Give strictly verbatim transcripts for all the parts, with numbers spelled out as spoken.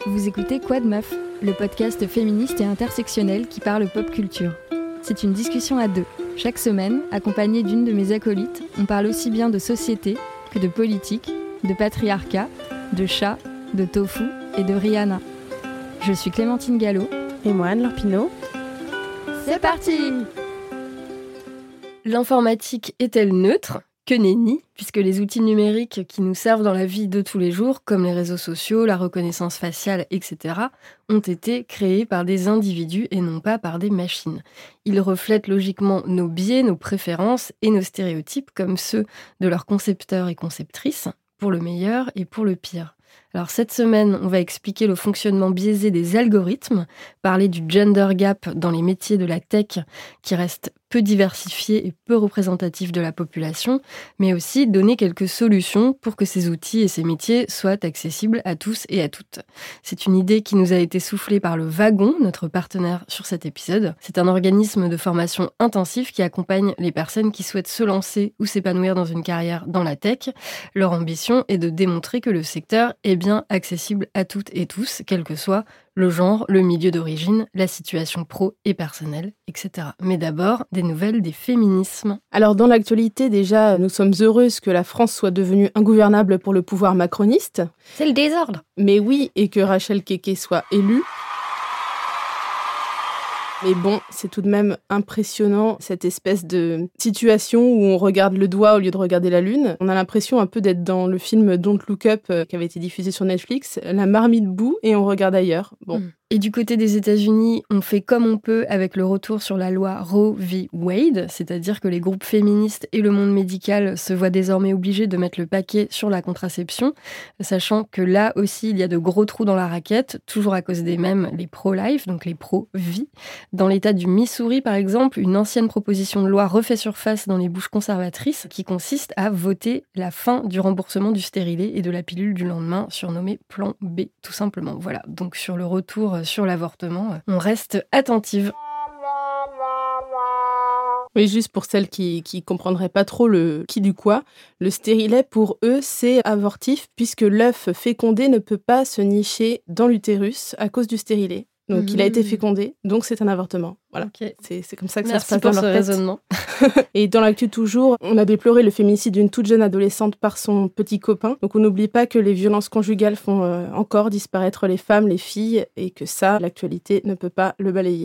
Vous écoutez Quoi de Meuf, le podcast féministe et intersectionnel qui parle pop culture. C'est une discussion à deux. Chaque semaine, accompagnée d'une de mes acolytes, on parle aussi bien de société que de politique, de patriarcat, de chat, de tofu et de Rihanna. Je suis Clémentine Gallo. Et moi, Anne-Laure Pinault. C'est parti! L'informatique est-elle neutre ? Que nenni, puisque les outils numériques qui nous servent dans la vie de tous les jours, comme les réseaux sociaux, la reconnaissance faciale, et cetera, ont été créés par des individus et non pas par des machines. Ils reflètent logiquement nos biais, nos préférences et nos stéréotypes comme ceux de leurs concepteurs et conceptrices, pour le meilleur et pour le pire. Alors cette semaine, on va expliquer le fonctionnement biaisé des algorithmes, parler du gender gap dans les métiers de la tech qui reste peu diversifié et peu représentatif de la population, mais aussi donner quelques solutions pour que ces outils et ces métiers soient accessibles à tous et à toutes. C'est une idée qui nous a été soufflée par le Wagon, notre partenaire sur cet épisode. C'est un organisme de formation intensif qui accompagne les personnes qui souhaitent se lancer ou s'épanouir dans une carrière dans la tech. Leur ambition est de démontrer que le secteur est bien accessible à toutes et tous, quel que soit le genre, le milieu d'origine, la situation pro et personnelle, et cetera. Mais d'abord, des nouvelles des féminismes. Alors dans l'actualité, déjà, nous sommes heureuses que la France soit devenue ingouvernable pour le pouvoir macroniste. C'est le désordre. Mais oui, et que Rachel Keke soit élue. Mais bon, c'est tout de même impressionnant, cette espèce de situation où on regarde le doigt au lieu de regarder la lune. On a l'impression un peu d'être dans le film Don't Look Up euh, qui avait été diffusé sur Netflix, la marmite bout et on regarde ailleurs. Bon. Mmh. Et du côté des États-Unis, on fait comme on peut avec le retour sur la loi Roe v. Wade, c'est-à-dire que les groupes féministes et le monde médical se voient désormais obligés de mettre le paquet sur la contraception, sachant que là aussi, il y a de gros trous dans la raquette, toujours à cause des mêmes, les pro-life, donc les pro-vie. Dans l'État du Missouri, par exemple, une ancienne proposition de loi refait surface dans les bouches conservatrices qui consiste à voter la fin du remboursement du stérilet et de la pilule du lendemain, surnommée Plan B, tout simplement. Voilà, donc sur le retour sur l'avortement, on reste attentive. Oui, juste pour celles qui qui comprendraient pas trop le qui du quoi, le stérilet pour eux c'est avortif puisque l'œuf fécondé ne peut pas se nicher dans l'utérus à cause du stérilet. Donc, mmh. il a été fécondé, donc c'est un avortement. Voilà, okay. c'est, c'est comme ça que Merci ça se passe dans leur tête. Raisonnement. Et dans l'actu toujours, on a déploré le féminicide d'une toute jeune adolescente par son petit copain. Donc, on n'oublie pas que les violences conjugales font euh, encore disparaître les femmes, les filles, et que ça, l'actualité ne peut pas le balayer.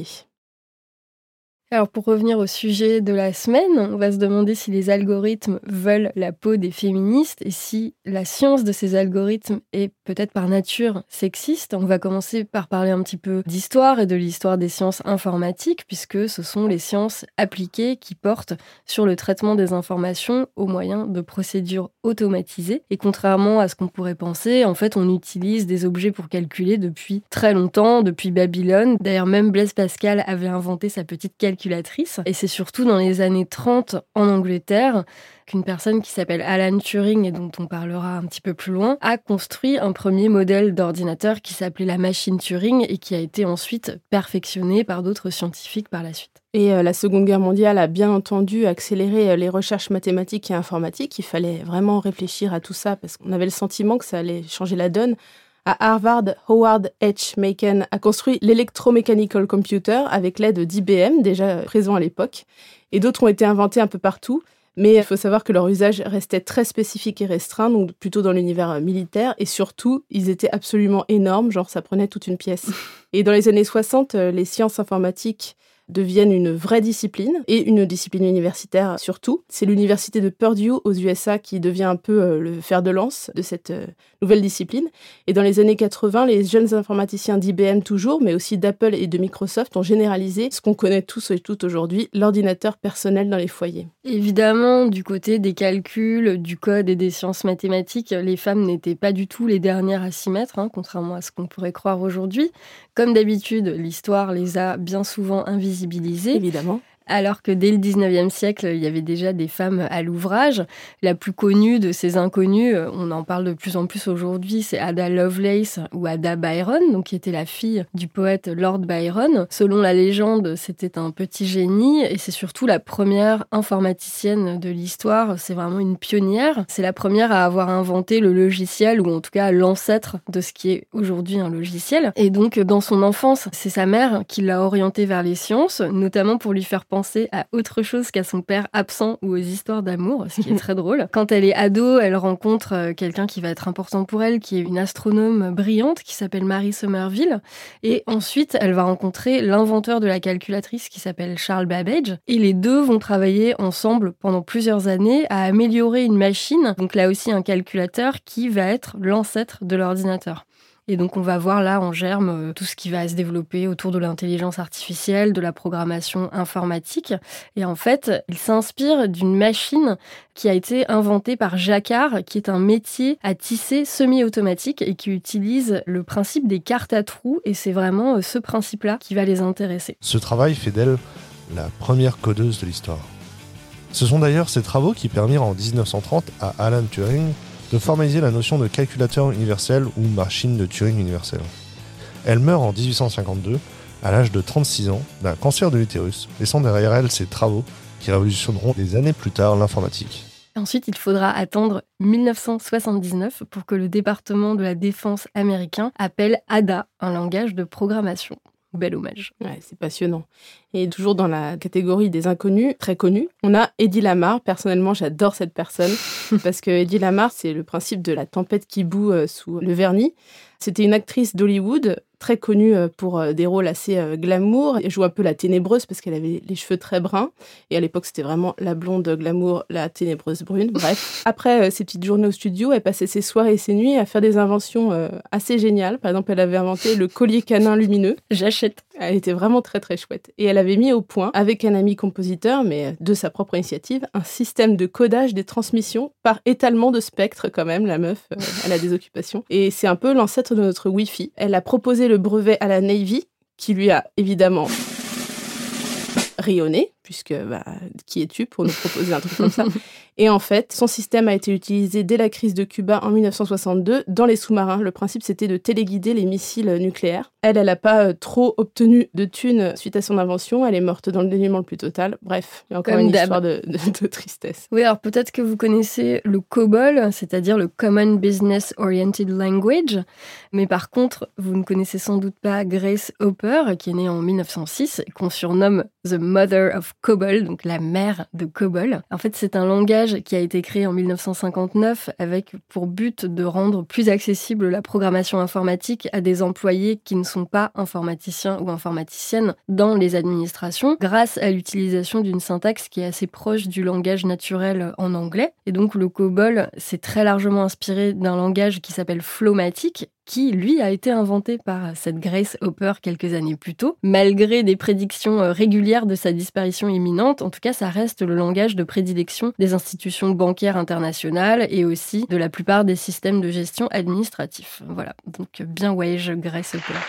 Alors pour revenir au sujet de la semaine, on va se demander si les algorithmes veulent la peau des féministes et si la science de ces algorithmes est peut-être par nature sexiste. On va commencer par parler un petit peu d'histoire et de l'histoire des sciences informatiques puisque ce sont les sciences appliquées qui portent sur le traitement des informations au moyen de procédures automatisées. Et contrairement à ce qu'on pourrait penser, en fait on utilise des objets pour calculer depuis très longtemps, depuis Babylone. D'ailleurs même Blaise Pascal avait inventé sa petite calculatrice. Et c'est surtout dans les années trente en Angleterre qu'une personne qui s'appelle Alan Turing et dont on parlera un petit peu plus loin a construit un premier modèle d'ordinateur qui s'appelait la machine Turing et qui a été ensuite perfectionné par d'autres scientifiques par la suite. Et euh, la Seconde Guerre mondiale a bien entendu accéléré euh, les recherches mathématiques et informatiques. Il fallait vraiment réfléchir à tout ça parce qu'on avait le sentiment que ça allait changer la donne. À Harvard, Howard H. Machen a construit l'Electromechanical Computer avec l'aide d'I B M, déjà présent à l'époque. Et d'autres ont été inventés un peu partout. Mais il faut savoir que leur usage restait très spécifique et restreint, donc plutôt dans l'univers militaire. Et surtout, ils étaient absolument énormes, genre ça prenait toute une pièce. Et dans les années soixante, les sciences informatiques deviennent une vraie discipline, et une discipline universitaire surtout. C'est l'université de Purdue aux U S A qui devient un peu euh, le fer de lance de cette euh, nouvelle discipline. Et dans les années quatre-vingts, les jeunes informaticiens d'I B M toujours, mais aussi d'Apple et de Microsoft ont généralisé ce qu'on connaît tous et toutes aujourd'hui, l'ordinateur personnel dans les foyers. Évidemment, du côté des calculs, du code et des sciences mathématiques, les femmes n'étaient pas du tout les dernières à s'y mettre, hein, contrairement à ce qu'on pourrait croire aujourd'hui. Comme d'habitude, l'histoire les a bien souvent invisibilisées. Évidemment. Alors que dès le dix-neuvième siècle, il y avait déjà des femmes à l'ouvrage. La plus connue de ces inconnues, on en parle de plus en plus aujourd'hui, c'est Ada Lovelace ou Ada Byron, donc qui était la fille du poète Lord Byron. Selon la légende, c'était un petit génie et c'est surtout la première informaticienne de l'histoire. C'est vraiment une pionnière. C'est la première à avoir inventé le logiciel, ou en tout cas l'ancêtre de ce qui est aujourd'hui un logiciel. Et donc, dans son enfance, c'est sa mère qui l'a orientée vers les sciences, notamment pour lui faire penser à autre chose qu'à son père absent ou aux histoires d'amour, ce qui est très drôle. Quand elle est ado, elle rencontre quelqu'un qui va être important pour elle, qui est une astronome brillante qui s'appelle Mary Somerville. Et ensuite, elle va rencontrer l'inventeur de la calculatrice qui s'appelle Charles Babbage. Et les deux vont travailler ensemble pendant plusieurs années à améliorer une machine, donc là aussi un calculateur qui va être l'ancêtre de l'ordinateur. Et donc, on va voir là en germe euh, tout ce qui va se développer autour de l'intelligence artificielle, de la programmation informatique. Et en fait, il s'inspire d'une machine qui a été inventée par Jacquard, qui est un métier à tisser semi-automatique et qui utilise le principe des cartes à trous. Et c'est vraiment euh, ce principe-là qui va les intéresser. Ce travail fait d'elle la première codeuse de l'histoire. Ce sont d'ailleurs ces travaux qui permirent en dix-neuf cent trente à Alan Turing de formaliser la notion de calculateur universel ou machine de Turing universelle. Elle meurt en dix-huit cent cinquante-deux, à l'âge de trente-six ans, d'un cancer de l'utérus, laissant derrière elle ses travaux qui révolutionneront des années plus tard l'informatique. Ensuite, il faudra attendre dix-neuf cent soixante-dix-neuf pour que le département de la défense américain appelle A D A, un langage de programmation. Bel hommage. Ouais, c'est passionnant. Et toujours dans la catégorie des inconnus, très connus, on a Hedy Lamarr. Personnellement, j'adore cette personne parce que Hedy Lamarr, c'est le principe de la tempête qui bout euh, sous le vernis. C'était une actrice d'Hollywood, très connue pour des rôles assez glamour. Elle joue un peu la ténébreuse parce qu'elle avait les cheveux très bruns. Et à l'époque, c'était vraiment la blonde glamour, la ténébreuse brune. Bref. Après ses petites journées au studio, elle passait ses soirées et ses nuits à faire des inventions assez géniales. Par exemple, elle avait inventé le collier canin lumineux. J'achète. Elle était vraiment très, très chouette. Et elle avait mis au point, avec un ami compositeur, mais de sa propre initiative, un système de codage des transmissions par étalement de spectre quand même. La meuf, euh, elle a des occupations. Et c'est un peu l'ancêtre de notre Wi-Fi. Elle a proposé le brevet à la Navy, qui lui a évidemment rayonné, puisque bah, qui es-tu pour nous proposer un truc comme ça? Et en fait, son système a été utilisé dès la crise de Cuba en dix-neuf cent soixante-deux dans les sous-marins. Le principe, c'était de téléguider les missiles nucléaires. Elle, elle n'a pas euh, trop obtenu de thunes suite à son invention. Elle est morte dans le dénuement le plus total. Bref, il y a encore Comme une d'hab. histoire de, de, de tristesse. Oui, alors peut-être que vous connaissez le COBOL, c'est-à-dire le Common Business Oriented Language. Mais par contre, vous ne connaissez sans doute pas Grace Hopper, qui est née en dix-neuf cent six et qu'on surnomme The Mother of COBOL, donc la mère de COBOL. En fait, c'est un langage qui a été créé en dix-neuf cent cinquante-neuf avec pour but de rendre plus accessible la programmation informatique à des employés qui ne sont pas informaticiens ou informaticiennes dans les administrations, grâce à l'utilisation d'une syntaxe qui est assez proche du langage naturel en anglais. Et donc le COBOL s'est très largement inspiré d'un langage qui s'appelle Flowmatic, qui, lui, a été inventé par cette Grace Hopper quelques années plus tôt. Malgré des prédictions régulières de sa disparition imminente, en tout cas, ça reste le langage de prédilection des institutions bancaires internationales et aussi de la plupart des systèmes de gestion administratifs. Voilà, donc bien wage Grace Hopper.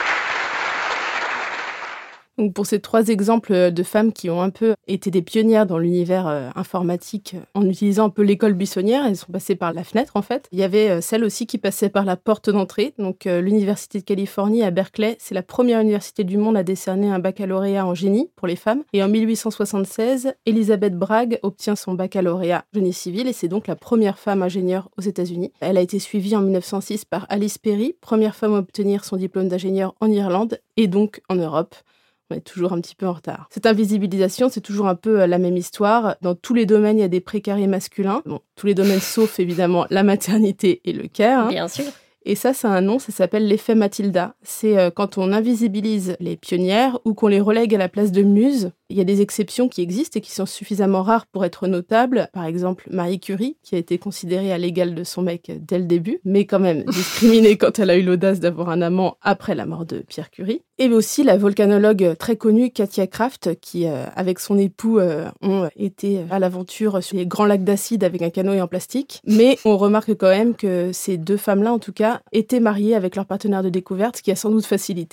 Donc pour ces trois exemples de femmes qui ont un peu été des pionnières dans l'univers euh, informatique en utilisant un peu l'école buissonnière, elles sont passées par la fenêtre en fait. Il y avait euh, celle aussi qui passait par la porte d'entrée. Donc euh, l'Université de Californie à Berkeley, c'est la première université du monde à décerner un baccalauréat en génie pour les femmes. Et en dix-huit cent soixante-seize, Elizabeth Bragg obtient son baccalauréat génie civil et c'est donc la première femme ingénieure aux États-Unis. Elle a été suivie en dix-neuf cent six par Alice Perry, première femme à obtenir son diplôme d'ingénieur en Irlande et donc en Europe. On est toujours un petit peu en retard. Cette invisibilisation, c'est toujours un peu la même histoire. Dans tous les domaines, il y a des précarés masculins. Bon, tous les domaines sauf évidemment la maternité et le care. Hein. Bien sûr. Et ça, c'est un nom, ça s'appelle l'effet Matilda. C'est euh, quand on invisibilise les pionnières ou qu'on les relègue à la place de muses. Il y a des exceptions qui existent et qui sont suffisamment rares pour être notables. Par exemple, Marie Curie, qui a été considérée à l'égal de son mec dès le début, mais quand même discriminée quand elle a eu l'audace d'avoir un amant après la mort de Pierre Curie. Et aussi la volcanologue très connue Katia Kraft, qui, euh, avec son époux, euh, ont été à l'aventure sur les grands lacs d'acide avec un canoë en plastique. Mais on remarque quand même que ces deux femmes-là, en tout cas, étaient mariées avec leur partenaire de découverte, ce qui a sans doute facilité leur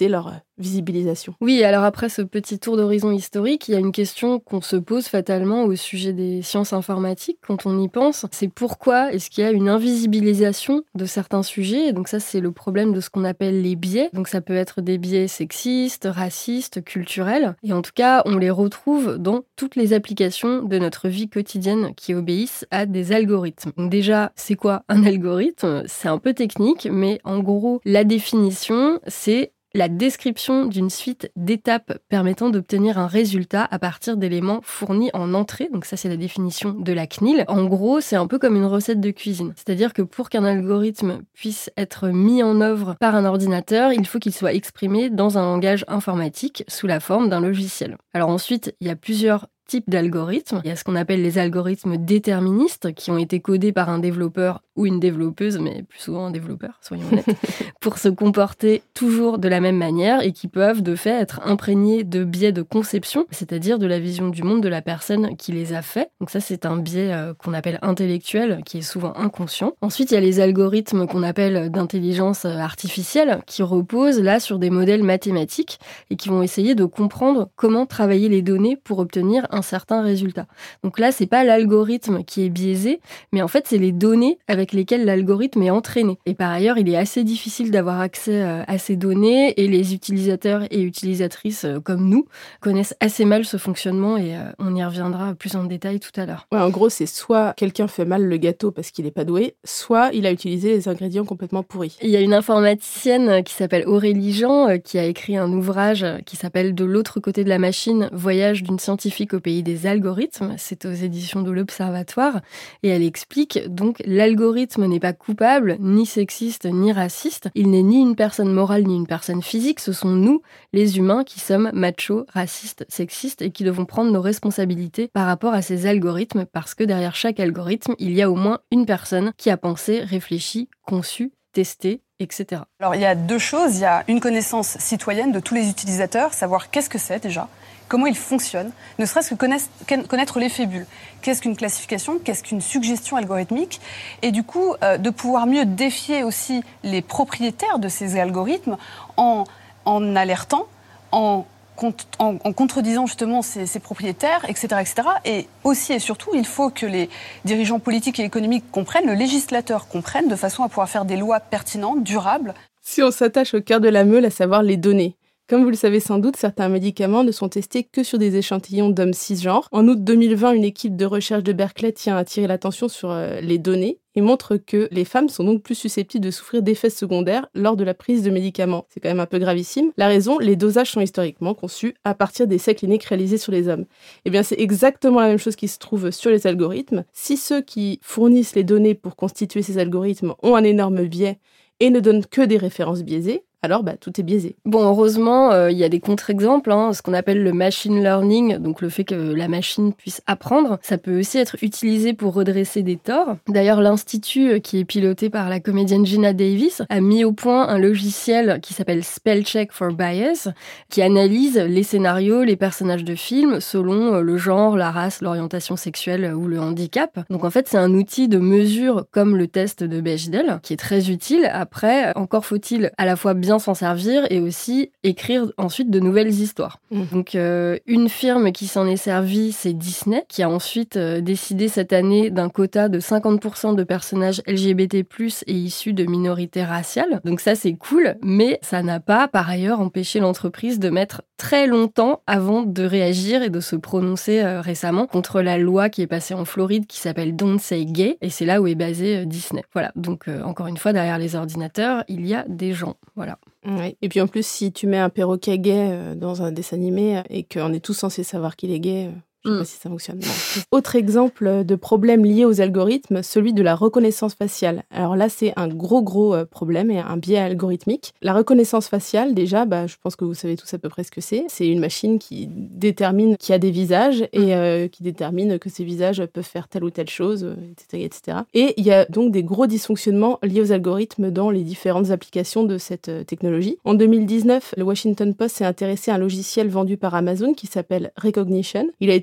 d'invisibilisation. Oui, alors après ce petit tour d'horizon historique, il y a une question qu'on se pose fatalement au sujet des sciences informatiques quand on y pense. C'est pourquoi est-ce qu'il y a une invisibilisation de certains sujets? Et donc ça, c'est le problème de ce qu'on appelle les biais. Donc ça peut être des biais sexistes, racistes, culturels. Et en tout cas, on les retrouve dans toutes les applications de notre vie quotidienne qui obéissent à des algorithmes. Donc déjà, c'est quoi un algorithme? C'est un peu technique, mais en gros, la définition, c'est la description d'une suite d'étapes permettant d'obtenir un résultat à partir d'éléments fournis en entrée. Donc ça, c'est la définition de la C N I L. En gros, c'est un peu comme une recette de cuisine. C'est-à-dire que pour qu'un algorithme puisse être mis en œuvre par un ordinateur, il faut qu'il soit exprimé dans un langage informatique sous la forme d'un logiciel. Alors ensuite, il y a plusieurs types d'algorithmes. Il y a ce qu'on appelle les algorithmes déterministes qui ont été codés par un développeur ou une développeuse, mais plus souvent un développeur, soyons honnêtes, pour se comporter toujours de la même manière et qui peuvent de fait être imprégnés de biais de conception, c'est-à-dire de la vision du monde de la personne qui les a faits. Donc ça, c'est un biais euh, qu'on appelle intellectuel, qui est souvent inconscient. Ensuite, il y a les algorithmes qu'on appelle d'intelligence artificielle, qui reposent là sur des modèles mathématiques et qui vont essayer de comprendre comment travailler les données pour obtenir un certain résultat. Donc là, c'est pas l'algorithme qui est biaisé, mais en fait, c'est les données avec lesquelles l'algorithme est entraîné. Et par ailleurs, il est assez difficile d'avoir accès à ces données et les utilisateurs et utilisatrices comme nous connaissent assez mal ce fonctionnement et on y reviendra plus en détail tout à l'heure. Ouais, en gros, c'est soit quelqu'un fait mal le gâteau parce qu'il n'est pas doué, soit il a utilisé les ingrédients complètement pourris. Il y a une informaticienne qui s'appelle Aurélie Jean qui a écrit un ouvrage qui s'appelle « De l'autre côté de la machine, voyage d'une scientifique au pays des algorithmes ». C'est aux éditions de l'Observatoire et elle explique donc l'algorithme n'est pas coupable, ni sexiste, ni raciste. Il n'est ni une personne morale, ni une personne physique. Ce sont nous, les humains, qui sommes machos, racistes, sexistes et qui devons prendre nos responsabilités par rapport à ces algorithmes parce que derrière chaque algorithme, il y a au moins une personne qui a pensé, réfléchi, conçu, testé, et cetera. Alors il y a deux choses. Il y a une connaissance citoyenne de tous les utilisateurs, savoir qu'est-ce que c'est déjà, comment il fonctionne, ne serait-ce que connaître, connaître l'effet bulle. Qu'est-ce qu'une classification, qu'est-ce qu'une suggestion algorithmique, et du coup, euh, de pouvoir mieux défier aussi les propriétaires de ces algorithmes en, en alertant, en, en, en contredisant justement ces, ces propriétaires, et cetera, et cetera. Et aussi et surtout, il faut que les dirigeants politiques et économiques comprennent, le législateur comprenne, de façon à pouvoir faire des lois pertinentes, durables. Si on s'attache au cœur de la meule, à savoir les données. Comme vous le savez sans doute, certains médicaments ne sont testés que sur des échantillons d'hommes cisgenres. En août deux mille vingt, une équipe de recherche de Berkeley tient à attirer l'attention sur euh, les données et montre que les femmes sont donc plus susceptibles de souffrir d'effets secondaires lors de la prise de médicaments. C'est quand même un peu gravissime. La raison, les dosages sont historiquement conçus à partir d'essais cliniques réalisés sur les hommes. Eh bien, c'est exactement la même chose qui se trouve sur les algorithmes. Si ceux qui fournissent les données pour constituer ces algorithmes ont un énorme biais et ne donnent que des références biaisées, alors bah, tout est biaisé. Bon, heureusement, il euh, y a des contre-exemples, hein, ce qu'on appelle le machine learning, donc le fait que la machine puisse apprendre. Ça peut aussi être utilisé pour redresser des torts. D'ailleurs, l'Institut, qui est piloté par la comédienne Geena Davis, a mis au point un logiciel qui s'appelle Spellcheck for Bias, qui analyse les scénarios, les personnages de films, selon le genre, la race, l'orientation sexuelle ou le handicap. Donc en fait, c'est un outil de mesure comme le test de Bechdel, qui est très utile. Après, encore faut-il à la fois bien s'en servir et aussi écrire ensuite de nouvelles histoires. Mmh. Donc euh, une firme qui s'en est servie, c'est Disney, qui a ensuite euh, décidé cette année d'un quota de cinquante pour cent de personnages L G B T plus, et issus de minorités raciales. Donc ça, c'est cool, mais ça n'a pas par ailleurs empêché l'entreprise de mettre très longtemps avant de réagir et de se prononcer euh, récemment contre la loi qui est passée en Floride qui s'appelle Don't Say Gay, et c'est là où est basé euh, Disney. Voilà, donc euh, encore une fois, derrière les ordinateurs, il y a des gens. Voilà. Ouais. Et puis en plus, si tu mets un perroquet gay euh, dans un dessin animé euh, et qu'on est tous censés savoir qu'il est gay, euh, je ne sais mm. pas si ça fonctionne. Non. Autre exemple de problème lié aux algorithmes, celui de la reconnaissance faciale. Alors là, c'est un gros, gros euh, problème et un biais algorithmique. La reconnaissance faciale, déjà, bah, je pense que vous savez tous à peu près ce que c'est. C'est une machine qui détermine qu'il y a des visages et euh, qui détermine que ces visages peuvent faire telle ou telle chose, euh, et cetera, et cetera. Et il y a donc des gros dysfonctionnements liés aux algorithmes dans les différentes applications de cette euh, technologie. En deux mille dix-neuf, le Washington Post s'est intéressé à un logiciel vendu par Amazon qui s'appelle Rekognition. Il a été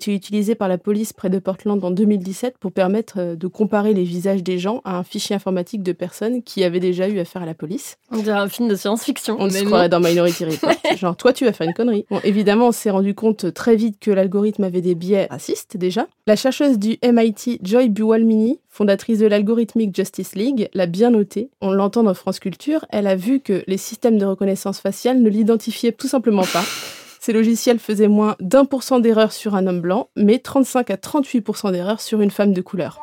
été utilisé par la police près de Portland en deux mille dix-sept pour permettre de comparer les visages des gens à un fichier informatique de personnes qui avaient déjà eu affaire à la police. On dirait un film de science-fiction. On se croirait dans Minority Report. Genre, toi, tu vas faire une connerie. Bon, évidemment, on s'est rendu compte très vite que l'algorithme avait des biais racistes, déjà. La chercheuse du M I T, Joy Buolamwini, fondatrice de l'Algorithmic Justice League, l'a bien noté. On l'entend dans France Culture. Elle a vu que les systèmes de reconnaissance faciale ne l'identifiaient tout simplement pas. Ces logiciels faisaient moins d'un pour cent d'erreurs sur un homme blanc, mais trente-cinq à trente-huit pour cent d'erreurs sur une femme de couleur.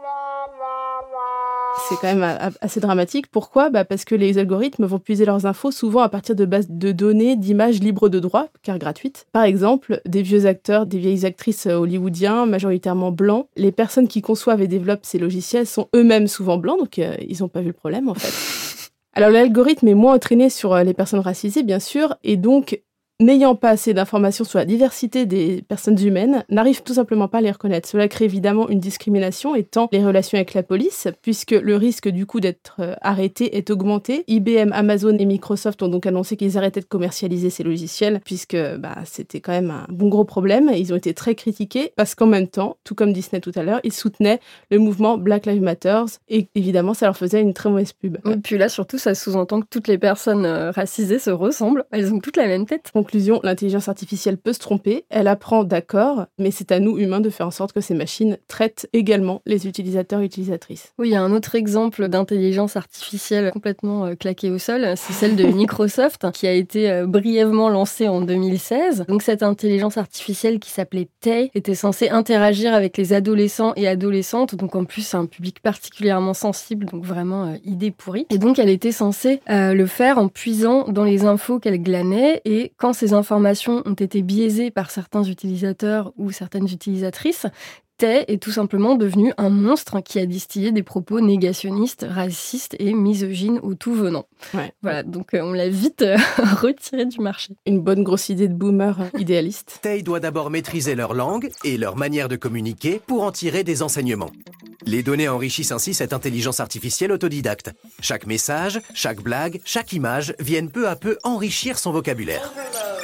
C'est quand même assez dramatique. Pourquoi ? Bah parce que les algorithmes vont puiser leurs infos souvent à partir de bases de données d'images libres de droit, car gratuites. Par exemple, des vieux acteurs, des vieilles actrices hollywoodiens, majoritairement blancs. Les personnes qui conçoivent et développent ces logiciels sont eux-mêmes souvent blancs, donc euh, ils n'ont pas vu le problème en fait. Alors l'algorithme est moins entraîné sur les personnes racisées, bien sûr, et donc n'ayant pas assez d'informations sur la diversité des personnes humaines, n'arrive tout simplement pas à les reconnaître. Cela crée évidemment une discrimination étant les relations avec la police, puisque le risque du coup d'être arrêté est augmenté. I B M, Amazon et Microsoft ont donc annoncé qu'ils arrêtaient de commercialiser ces logiciels, puisque bah, c'était quand même un bon gros problème. Ils ont été très critiqués, parce qu'en même temps, tout comme Disney tout à l'heure, ils soutenaient le mouvement Black Lives Matter, et évidemment, ça leur faisait une très mauvaise pub. Et puis là, surtout, ça sous-entend que toutes les personnes racisées se ressemblent. Elles ont toutes la même tête. Conclusion, l'intelligence artificielle peut se tromper, elle apprend d'accord, mais c'est à nous, humains, de faire en sorte que ces machines traitent également les utilisateurs et utilisatrices. Oui, il y a un autre exemple d'intelligence artificielle complètement euh, claquée au sol, c'est celle de Microsoft, qui a été euh, brièvement lancée en deux mille seize. Donc cette intelligence artificielle qui s'appelait Tay était censée interagir avec les adolescents et adolescentes, donc en plus c'est un public particulièrement sensible, donc vraiment euh, idée pourrie. Et donc elle était censée euh, le faire en puisant dans les infos qu'elle glanait, et quand ces informations ont été biaisées par certains utilisateurs ou certaines utilisatrices, Tay est tout simplement devenu un monstre qui a distillé des propos négationnistes, racistes et misogynes au tout venant. Ouais. Voilà, donc euh, on l'a vite euh, retiré du marché. Une bonne grosse idée de boomer idéaliste. Tay doit d'abord maîtriser leur langue et leur manière de communiquer pour en tirer des enseignements. Les données enrichissent ainsi cette intelligence artificielle autodidacte. Chaque message, chaque blague, chaque image viennent peu à peu enrichir son vocabulaire.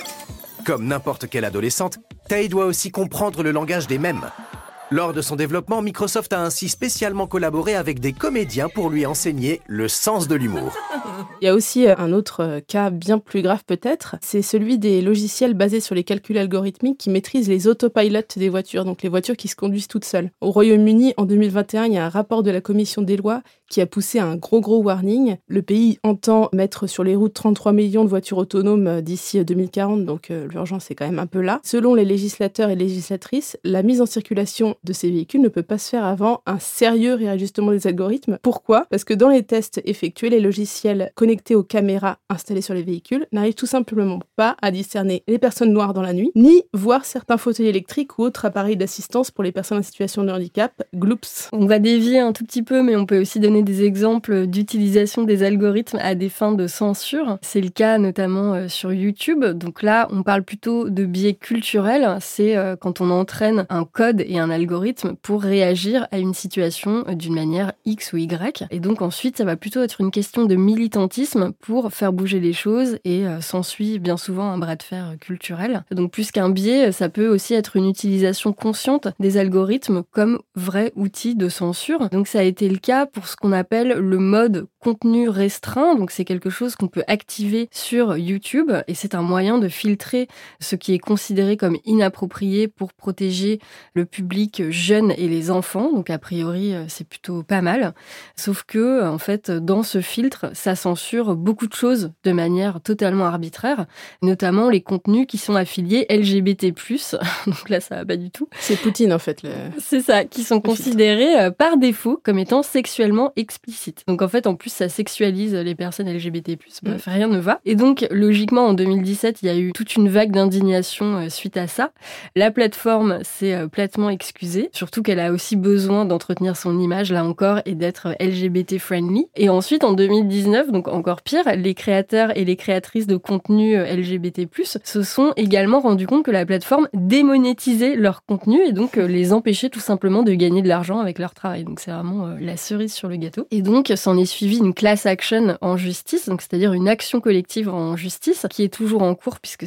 Comme n'importe quelle adolescente, Tay doit aussi comprendre le langage des mèmes. Lors de son développement, Microsoft a ainsi spécialement collaboré avec des comédiens pour lui enseigner le sens de l'humour. Il y a aussi un autre cas bien plus grave peut-être, c'est celui des logiciels basés sur les calculs algorithmiques qui maîtrisent les autopilotes des voitures, donc les voitures qui se conduisent toutes seules. Au Royaume-Uni, en deux mille vingt et un, il y a un rapport de la commission des lois qui a poussé un gros gros warning. Le pays entend mettre sur les routes trente-trois millions de voitures autonomes d'ici deux mille quarante, donc euh, l'urgence est quand même un peu là. Selon les législateurs et législatrices, la mise en circulation de ces véhicules ne peut pas se faire avant un sérieux réajustement des algorithmes. Pourquoi ? Parce que dans les tests effectués, les logiciels connectés aux caméras installées sur les véhicules n'arrivent tout simplement pas à discerner les personnes noires dans la nuit, ni voir certains fauteuils électriques ou autres appareils d'assistance pour les personnes en situation de handicap. Gloops. On va dévier un tout petit peu, mais on peut aussi donner des exemples d'utilisation des algorithmes à des fins de censure. C'est le cas notamment sur YouTube. Donc là, on parle plutôt de biais culturels. C'est quand on entraîne un code et un algorithme pour réagir à une situation d'une manière X ou Y. Et donc ensuite, ça va plutôt être une question de militantisme pour faire bouger les choses, et euh, s'ensuit bien souvent un bras de fer culturel. Donc plus qu'un biais, ça peut aussi être une utilisation consciente des algorithmes comme vrai outil de censure. Donc ça a été le cas pour ce qu'on appelle le mode contenu restreint. Donc c'est quelque chose qu'on peut activer sur YouTube, et c'est un moyen de filtrer ce qui est considéré comme inapproprié pour protéger le public jeune et les enfants. Donc a priori, c'est plutôt pas mal. Sauf que, en fait, dans ce filtre, ça censure beaucoup de choses de manière totalement arbitraire, notamment les contenus qui sont affiliés L G B T plus. Donc là, ça va pas du tout. C'est Poutine, en fait. Le... C'est ça, qui sont considérés par défaut comme étant sexuellement explicites. Donc en fait, en plus, ça sexualise les personnes L G B T plus. Bref, mmh. rien ne va. Et donc, logiquement, en deux mille dix-sept, il y a eu toute une vague d'indignation suite à ça. La plateforme s'est platement excusée, surtout qu'elle a aussi besoin d'entretenir son image, là encore, et d'être L G B T friendly. Et ensuite, en deux mille dix-neuf, donc encore pire, les créateurs et les créatrices de contenu L G B T plus, se sont également rendus compte que la plateforme démonétisait leur contenu et donc les empêchait tout simplement de gagner de l'argent avec leur travail. Donc c'est vraiment la cerise sur le gâteau. Et donc, s'en est suivi une class action en justice, donc c'est-à-dire une action collective en justice, qui est toujours en cours puisque c'est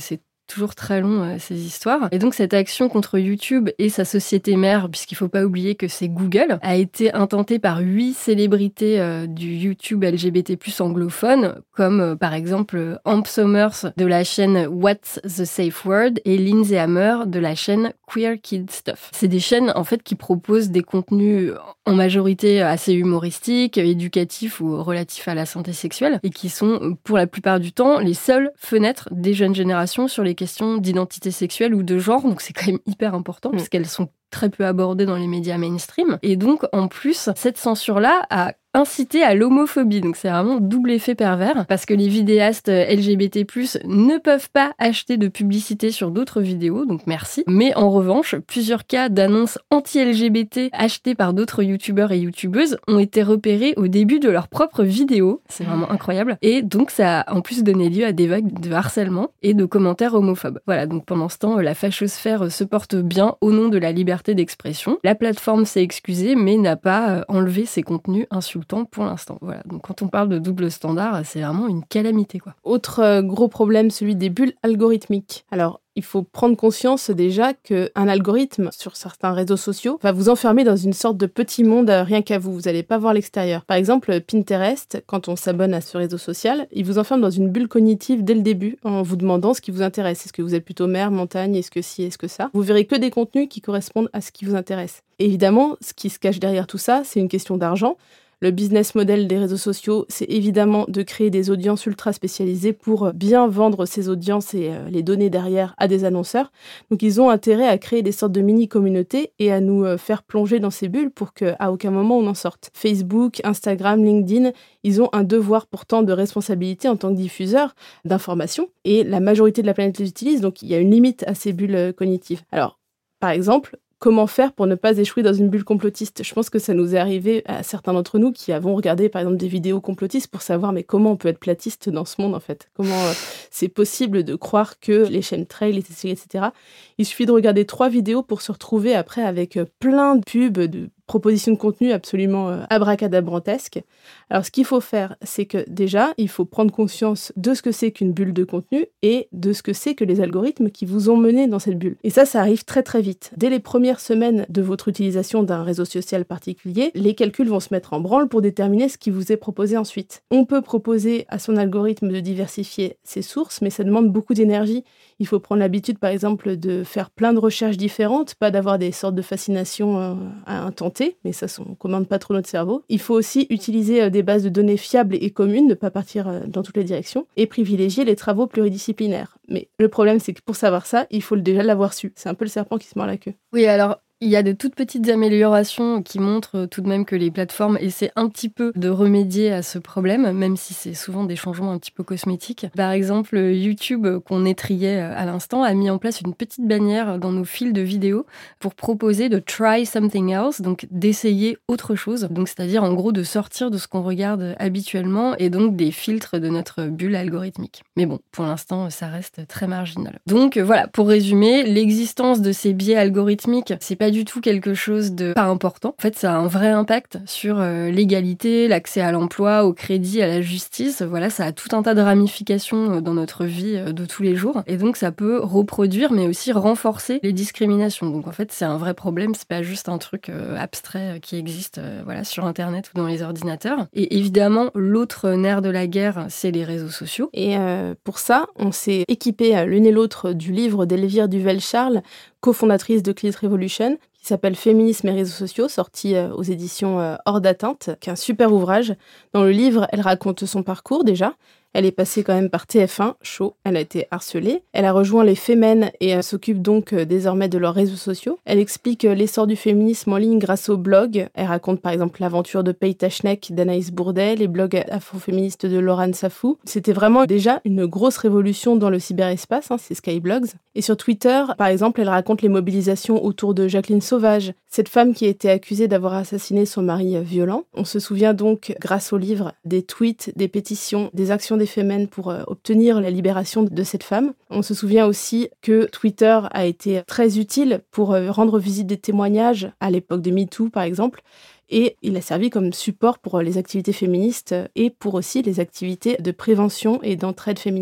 toujours très long, euh, ces histoires. Et donc, cette action contre YouTube et sa société mère, puisqu'il faut pas oublier que c'est Google, a été intentée par huit célébrités euh, du YouTube L G B T plus anglophone, comme euh, par exemple Amp Somers de la chaîne What's the Safe Word et Lindsay Hammer de la chaîne Queer Kid Stuff. C'est des chaînes en fait qui proposent des contenus en majorité assez humoristiques, éducatifs ou relatifs à la santé sexuelle et qui sont pour la plupart du temps les seules fenêtres des jeunes générations sur les questions d'identité sexuelle ou de genre. Donc c'est quand même hyper important mmh. parce qu'elles sont très peu abordées dans les médias mainstream. Et donc en plus, cette censure-là a inciter à l'homophobie. Donc c'est vraiment double effet pervers parce que les vidéastes L G B T plus, ne peuvent pas acheter de publicité sur d'autres vidéos, donc merci. Mais en revanche, plusieurs cas d'annonces anti-L G B T achetées par d'autres youtubeurs et youtubeuses ont été repérés au début de leurs propres vidéos. C'est vraiment incroyable. Et donc ça a en plus donné lieu à des vagues de harcèlement et de commentaires homophobes. Voilà, donc pendant ce temps, la fachosphère se porte bien au nom de la liberté d'expression. La plateforme s'est excusée mais n'a pas enlevé ses contenus insultants pour l'instant. Voilà. Donc quand on parle de double standard, c'est vraiment une calamité, quoi. Autre euh, gros problème, celui des bulles algorithmiques. Alors, il faut prendre conscience déjà qu'un algorithme sur certains réseaux sociaux va vous enfermer dans une sorte de petit monde rien qu'à vous. Vous n'allez pas voir l'extérieur. Par exemple, Pinterest, quand on s'abonne à ce réseau social, il vous enferme dans une bulle cognitive dès le début en vous demandant ce qui vous intéresse. Est-ce que vous êtes plutôt mer, montagne, est-ce que ci, est-ce que ça ? Vous verrez que des contenus qui correspondent à ce qui vous intéresse. Et évidemment, ce qui se cache derrière tout ça, c'est une question d'argent. Le business model des réseaux sociaux, c'est évidemment de créer des audiences ultra spécialisées pour bien vendre ces audiences et euh, les donner derrière à des annonceurs. Donc ils ont intérêt à créer des sortes de mini-communautés et à nous euh, faire plonger dans ces bulles pour qu'à aucun moment on en sorte. Facebook, Instagram, LinkedIn, ils ont un devoir pourtant de responsabilité en tant que diffuseurs d'informations et la majorité de la planète les utilise, donc il y a une limite à ces bulles euh, cognitives. Alors, par exemple, comment faire pour ne pas échouer dans une bulle complotiste ? Je pense que ça nous est arrivé à certains d'entre nous qui avons regardé par exemple des vidéos complotistes pour savoir mais comment on peut être platiste dans ce monde en fait ? Comment euh, c'est possible de croire que les chaînes trail, et cetera. Il suffit de regarder trois vidéos pour se retrouver après avec plein de pubs, de propositions de contenu absolument euh, abracadabrantesques. Alors, ce qu'il faut faire, c'est que déjà, il faut prendre conscience de ce que c'est qu'une bulle de contenu et de ce que c'est que les algorithmes qui vous ont mené dans cette bulle. Et ça, ça arrive très très vite. Dès les premières semaines de votre utilisation d'un réseau social particulier, les calculs vont se mettre en branle pour déterminer ce qui vous est proposé ensuite. On peut proposer à son algorithme de diversifier ses sources, mais ça demande beaucoup d'énergie. Il faut prendre l'habitude, par exemple, de faire plein de recherches différentes, pas d'avoir des sortes de fascinations euh, à intenter, mais ça, on ne commande pas trop notre cerveau. Il faut aussi utiliser euh, des bases de données fiables et communes, ne pas partir euh, dans toutes les directions, et privilégier les travaux pluridisciplinaires. Mais le problème, c'est que pour savoir ça, il faut déjà l'avoir su. C'est un peu le serpent qui se mord la queue. Oui, alors... il y a de toutes petites améliorations qui montrent tout de même que les plateformes essaient un petit peu de remédier à ce problème, même si c'est souvent des changements un petit peu cosmétiques. Par exemple, YouTube, qu'on étriait à l'instant, a mis en place une petite bannière dans nos fils de vidéos pour proposer de try something else, donc d'essayer autre chose. Donc, c'est-à-dire en gros de sortir de ce qu'on regarde habituellement et donc des filtres de notre bulle algorithmique. Mais bon, pour l'instant, ça reste très marginal. Donc voilà, pour résumer, l'existence de ces biais algorithmiques, c'est pas du tout quelque chose de pas important. En fait, ça a un vrai impact sur euh, l'égalité, l'accès à l'emploi, au crédit, à la justice. Voilà, ça a tout un tas de ramifications dans notre vie euh, de tous les jours. Et donc, ça peut reproduire, mais aussi renforcer les discriminations. Donc, en fait, c'est un vrai problème. C'est pas juste un truc euh, abstrait euh, qui existe euh, voilà, sur Internet ou dans les ordinateurs. Et évidemment, l'autre nerf de la guerre, c'est les réseaux sociaux. Et euh, pour ça, on s'est équipé euh, l'une et l'autre du livre d'Elvire Duvel-Charles, cofondatrice de Clit Revolution, qui s'appelle Féminisme et réseaux sociaux, sorti euh, aux éditions euh, Hors d'atteinte, qui est un super ouvrage. Dans le livre, elle raconte son parcours déjà. Elle est passée quand même par T F un, chaud, elle a été harcelée. Elle a rejoint les Femen et elle s'occupe donc euh, désormais de leurs réseaux sociaux. Elle explique euh, l'essor du féminisme en ligne grâce au blog. Elle raconte par exemple l'aventure de Paye Tachnek, d'Anaïs Bourdet, les blogs afroféministes de Laurent Safou. C'était vraiment déjà une grosse révolution dans le cyberespace, hein, c'est Skyblogs. Et sur Twitter, par exemple, elle raconte les mobilisations autour de Jacqueline Sauvage, cette femme qui a été accusée d'avoir assassiné son mari euh, violent. On se souvient donc, grâce au livre, des tweets, des pétitions, des actions des Femen pour euh, obtenir la libération de cette femme. On se souvient aussi que Twitter a été très utile pour euh, rendre visite des témoignages à l'époque de MeToo, par exemple, et il a servi comme support pour les activités féministes et pour aussi les activités de prévention et d'entraide féministe.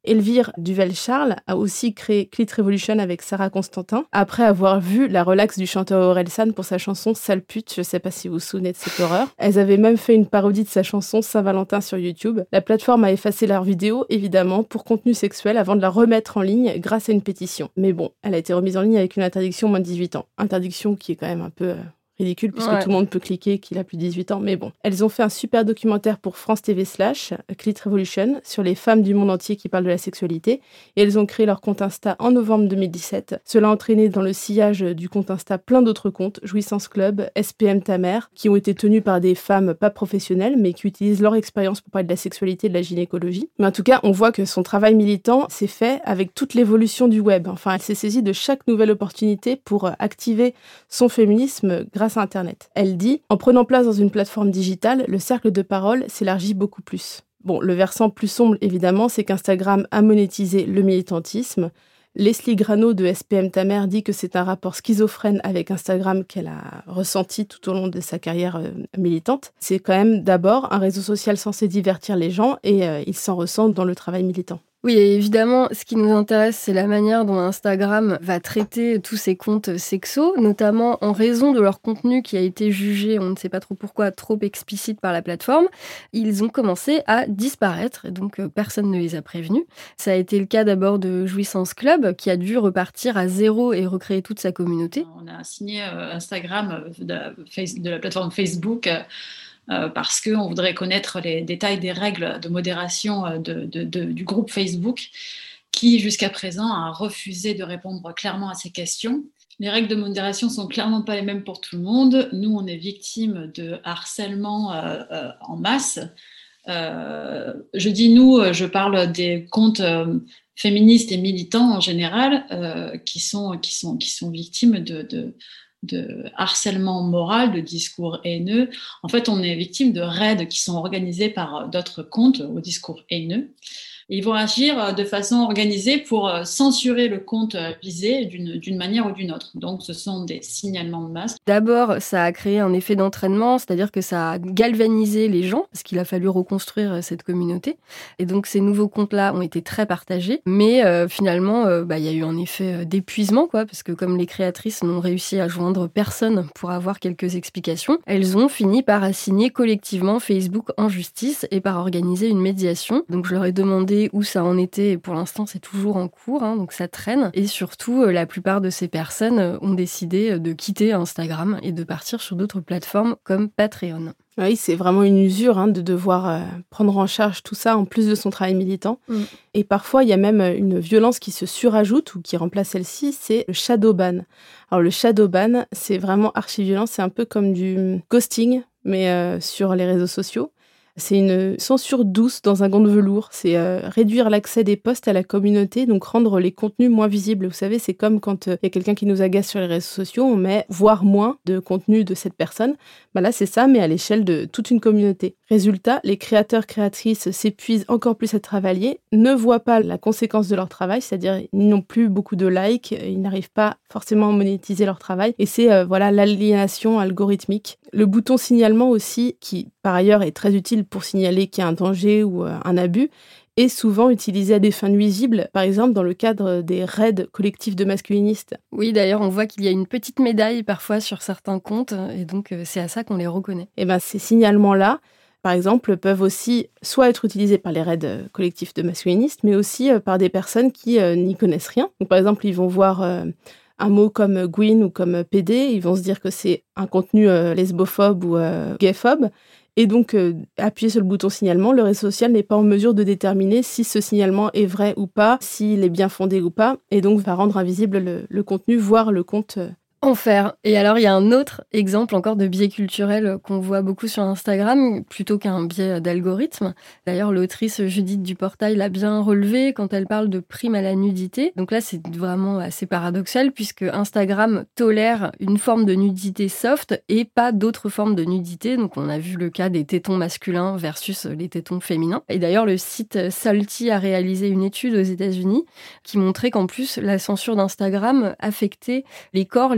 Elvire Duvel-Charles a aussi créé Clit Revolution avec Sarah Constantin, après avoir vu la relaxe du chanteur Orelsan pour sa chanson Sale pute, je sais pas si vous vous souvenez de cette horreur. Elles avaient même fait une parodie de sa chanson Saint-Valentin sur YouTube. La plateforme a effacé leur vidéo, évidemment, pour contenu sexuel avant de la remettre en ligne grâce à une pétition. Mais bon, elle a été remise en ligne avec une interdiction moins de dix-huit ans. Interdiction qui est quand même un peu... Euh... ridicule puisque ouais. tout le monde peut cliquer qu'il a plus de dix-huit ans, mais bon. Elles ont fait un super documentaire pour France T V slash Clit Revolution sur les femmes du monde entier qui parlent de la sexualité et elles ont créé leur compte Insta en novembre deux mille dix-sept. Cela a entraîné dans le sillage du compte Insta plein d'autres comptes, Jouissance Club, S P M Ta Mère, qui ont été tenus par des femmes pas professionnelles mais qui utilisent leur expérience pour parler de la sexualité et de la gynécologie. Mais en tout cas, on voit que son travail militant s'est fait avec toute l'évolution du web. Enfin, elle s'est saisie de chaque nouvelle opportunité pour activer son féminisme grâce à Internet. Elle dit « En prenant place dans une plateforme digitale, le cercle de parole s'élargit beaucoup plus. » Bon, le versant plus sombre, évidemment, c'est qu'Instagram a monétisé le militantisme. Leslie Grano de S P M Ta Mère dit que c'est un rapport schizophrène avec Instagram qu'elle a ressenti tout au long de sa carrière euh, militante. C'est quand même d'abord un réseau social censé divertir les gens et euh, il s'en ressent dans le travail militant. Oui, et évidemment, ce qui nous intéresse, c'est la manière dont Instagram va traiter tous ces comptes sexos, notamment en raison de leur contenu qui a été jugé, on ne sait pas trop pourquoi, trop explicite par la plateforme. Ils ont commencé à disparaître, et donc euh, personne ne les a prévenus. Ça a été le cas d'abord de Jouissance Club, qui a dû repartir à zéro et recréer toute sa communauté. On a signé euh, Instagram de la, de la plateforme Facebook euh, Euh, parce qu'on voudrait connaître les détails des règles de modération de, de, de, du groupe Facebook qui, jusqu'à présent, a refusé de répondre clairement à ces questions. Les règles de modération ne sont clairement pas les mêmes pour tout le monde. Nous, on est victime de harcèlement euh, euh, en masse. Euh, je dis nous, je parle des comptes euh, féministes et militants en général euh, qui, sont, qui, sont, qui sont victimes de... de de harcèlement moral, de discours haineux. En fait, on est victime de raids qui sont organisés par d'autres comptes au discours haineux. Et ils vont agir de façon organisée pour censurer le compte visé d'une, d'une manière ou d'une autre. Donc, ce sont des signalements de masse. D'abord, ça a créé un effet d'entraînement, c'est-à-dire que ça a galvanisé les gens, parce qu'il a fallu reconstruire cette communauté. Et donc, ces nouveaux comptes-là ont été très partagés. Mais euh, finalement, euh, bah, y a eu un effet d'épuisement, quoi, parce que comme les créatrices n'ont réussi à joindre personne pour avoir quelques explications, elles ont fini par assigner collectivement Facebook en justice et par organiser une médiation. Donc, je leur ai demandé où ça en était, et pour l'instant c'est toujours en cours, hein, donc ça traîne. Et surtout, la plupart de ces personnes ont décidé de quitter Instagram et de partir sur d'autres plateformes comme Patreon. Oui, c'est vraiment une usure hein, de devoir euh, prendre en charge tout ça en plus de son travail militant. Mm. Et parfois, il y a même une violence qui se surajoute ou qui remplace celle-ci, c'est le shadow ban. Alors le shadow ban, c'est vraiment archi-violent, c'est un peu comme du ghosting, mais euh, sur les réseaux sociaux. C'est une censure douce dans un gant de velours. C'est euh, réduire l'accès des posts à la communauté, donc rendre les contenus moins visibles. Vous savez, c'est comme quand il euh, y a quelqu'un qui nous agace sur les réseaux sociaux, on met voire moins de contenu de cette personne. Bah là, c'est ça, mais à l'échelle de toute une communauté. Résultat, les créateurs, créatrices s'épuisent encore plus à travailler, ne voient pas la conséquence de leur travail, c'est-à-dire ils n'ont plus beaucoup de likes, ils n'arrivent pas forcément à monétiser leur travail. Et c'est euh, voilà l'aliénation algorithmique. Le bouton signalement aussi, qui par ailleurs est très utile pour signaler qu'il y a un danger ou euh, un abus, est souvent utilisé à des fins nuisibles, par exemple dans le cadre des raids collectifs de masculinistes. Oui, d'ailleurs, on voit qu'il y a une petite médaille parfois sur certains comptes, et donc euh, c'est à ça qu'on les reconnaît. Et ben ces signalements-là, par exemple, peuvent aussi soit être utilisés par les raids collectifs de masculinistes, mais aussi euh, par des personnes qui euh, n'y connaissent rien. Donc, par exemple, ils vont voir euh, un mot comme Gwyn ou comme P D, ils vont se dire que c'est un contenu euh, lesbophobe ou euh, gayphobe, et donc euh, appuyer sur le bouton signalement. Le réseau social n'est pas en mesure de déterminer si ce signalement est vrai ou pas, s'il est bien fondé ou pas, et donc va rendre invisible le, le contenu, voire le compte euh, Enfer. Et alors, il y a un autre exemple encore de biais culturel qu'on voit beaucoup sur Instagram, plutôt qu'un biais d'algorithme. D'ailleurs, l'autrice Judith Duportail l'a bien relevé quand elle parle de prime à la nudité. Donc là, c'est vraiment assez paradoxal, puisque Instagram tolère une forme de nudité soft et pas d'autres formes de nudité. Donc on a vu le cas des tétons masculins versus les tétons féminins. Et d'ailleurs, le site Salty a réalisé une étude aux États-Unis qui montrait qu'en plus, la censure d'Instagram affectait les corps les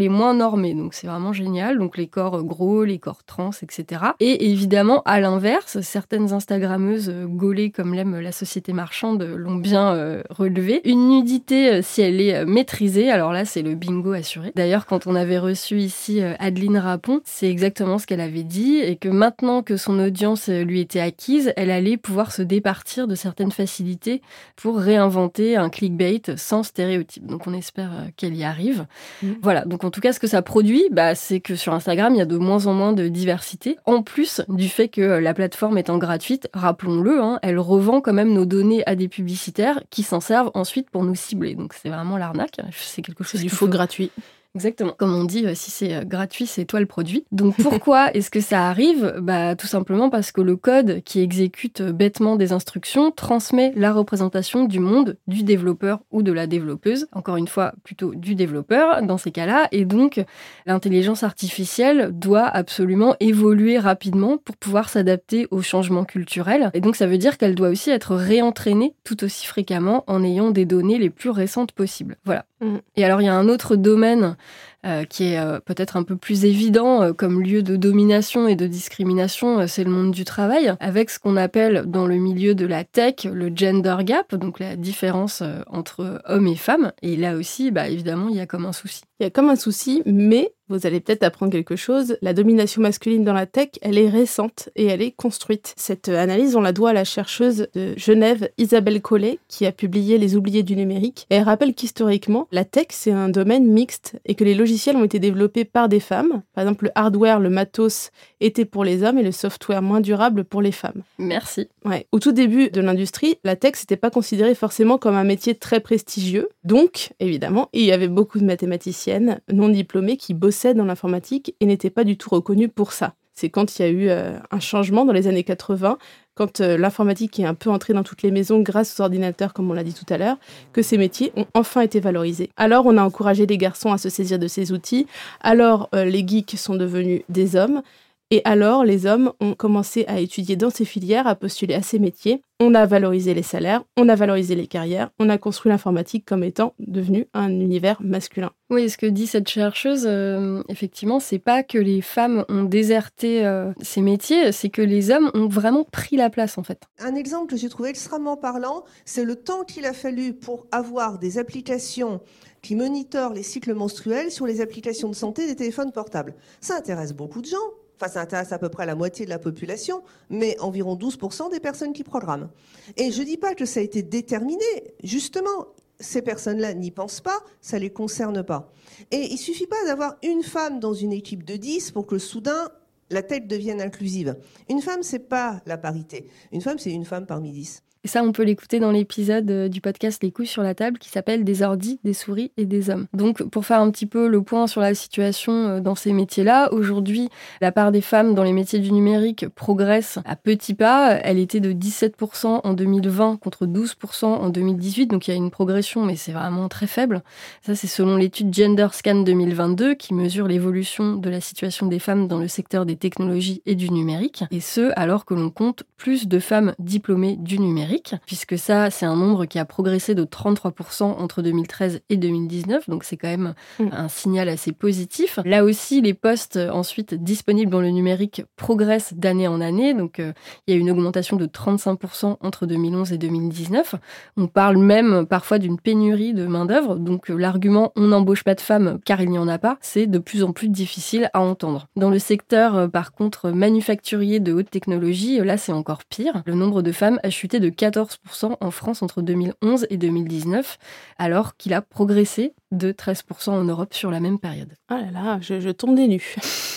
moins normés. Donc c'est vraiment génial. Donc les corps gros, les corps trans, et cetera. Et évidemment, à l'inverse, certaines Instagrammeuses gaulées comme l'aime la société marchande l'ont bien euh, relevé. Une nudité, si elle est maîtrisée, alors là, c'est le bingo assuré. D'ailleurs, quand on avait reçu ici Adeline Rapon, c'est exactement ce qu'elle avait dit, et que maintenant que son audience lui était acquise, elle allait pouvoir se départir de certaines facilités pour réinventer un clickbait sans stéréotype. Donc on espère qu'elle y arrive. Mmh. Voilà, donc en tout cas, ce que ça produit, bah, c'est que sur Instagram, il y a de moins en moins de diversité. En plus du fait que la plateforme étant gratuite, rappelons-le, hein, elle revend quand même nos données à des publicitaires qui s'en servent ensuite pour nous cibler. Donc c'est vraiment l'arnaque. C'est quelque chose c'est du faux gratuit. Exactement. Comme on dit, si c'est gratuit, c'est toi le produit. Donc pourquoi est-ce que ça arrive ? Bah, tout simplement parce que le code qui exécute bêtement des instructions transmet la représentation du monde du développeur ou de la développeuse. Encore une fois, plutôt du développeur dans ces cas-là. Et donc, l'intelligence artificielle doit absolument évoluer rapidement pour pouvoir s'adapter aux changements culturels. Et donc, ça veut dire qu'elle doit aussi être réentraînée tout aussi fréquemment en ayant des données les plus récentes possibles. Voilà. Mmh. Et alors, il y a un autre domaine Euh, qui est euh, peut-être un peu plus évident euh, comme lieu de domination et de discrimination, euh, c'est le monde du travail, avec ce qu'on appelle dans le milieu de la tech le gender gap, donc la différence euh, entre hommes et femmes. Et là aussi, bah, évidemment, il y a comme un souci. Il y a comme un souci, mais vous allez peut-être apprendre quelque chose. La domination masculine dans la tech, elle est récente et elle est construite. Cette analyse, on la doit à la chercheuse de Genève, Isabelle Collet, qui a publié Les oubliés du numérique. Et elle rappelle qu'historiquement, la tech, c'est un domaine mixte et que les logiciels ont été développés par des femmes. Par exemple, le hardware, le matos était pour les hommes et le software moins durable pour les femmes. Merci. Ouais. Au tout début de l'industrie, la tech, c'était pas considéré forcément comme un métier très prestigieux. Donc, évidemment, il y avait beaucoup de mathématiciennes non diplômées qui bossaient dans l'informatique et n'étaient pas du tout reconnues pour ça. C'est quand il y a eu euh, un changement dans les années quatre-vingts, quand euh, l'informatique est un peu entrée dans toutes les maisons grâce aux ordinateurs, comme on l'a dit tout à l'heure, que ces métiers ont enfin été valorisés. Alors, on a encouragé les garçons à se saisir de ces outils. Alors, euh, les geeks sont devenus des hommes. Et alors, les hommes ont commencé à étudier dans ces filières, à postuler à ces métiers. On a valorisé les salaires, on a valorisé les carrières, on a construit l'informatique comme étant devenu un univers masculin. Oui, ce que dit cette chercheuse, euh, effectivement, c'est pas que les femmes ont déserté euh, ces métiers, c'est que les hommes ont vraiment pris la place, en fait. Un exemple que j'ai trouvé extrêmement parlant, c'est le temps qu'il a fallu pour avoir des applications qui monitorent les cycles menstruels sur les applications de santé des téléphones portables. Ça intéresse beaucoup de gens. Enfin, ça intéresse à peu près la moitié de la population, mais environ douze pour cent des personnes qui programment. Et je ne dis pas que ça a été déterminé. Justement, ces personnes-là n'y pensent pas, ça ne les concerne pas. Et il ne suffit pas d'avoir une femme dans une équipe de dix pour que soudain, la tête devienne inclusive. Une femme, ce n'est pas la parité. Une femme, c'est une femme parmi dix. Et ça, on peut l'écouter dans l'épisode du podcast Les couilles sur la table qui s'appelle Des ordis, des souris et des hommes. Donc, pour faire un petit peu le point sur la situation dans ces métiers-là, aujourd'hui, la part des femmes dans les métiers du numérique progresse à petits pas. Elle était de dix-sept pour cent en deux mille vingt contre douze pour cent en deux mille dix-huit. Donc, il y a une progression, mais c'est vraiment très faible. Ça, c'est selon l'étude Gender Scan deux mille vingt-deux qui mesure l'évolution de la situation des femmes dans le secteur des technologies et du numérique. Et ce, alors que l'on compte plus de femmes diplômées du numérique. Puisque ça, c'est un nombre qui a progressé de trente-trois pour cent entre deux mille treize et deux mille dix-neuf, donc c'est quand même mmh. un signal assez positif. Là aussi, les postes ensuite disponibles dans le numérique progressent d'année en année, donc euh, il y a une augmentation de trente-cinq pour cent entre deux mille onze et deux mille dix-neuf. On parle même parfois d'une pénurie de main-d'œuvre, donc euh, l'argument « on n'embauche pas de femmes car il n'y en a pas », c'est de plus en plus difficile à entendre. Dans le secteur, euh, par contre, manufacturier de haute technologie, là c'est encore pire. Le nombre de femmes a chuté de quatorze pour cent en France entre deux mille onze et deux mille dix-neuf, alors qu'il a progressé de treize pour cent en Europe sur la même période. Ah là là, je, je tombe des nues.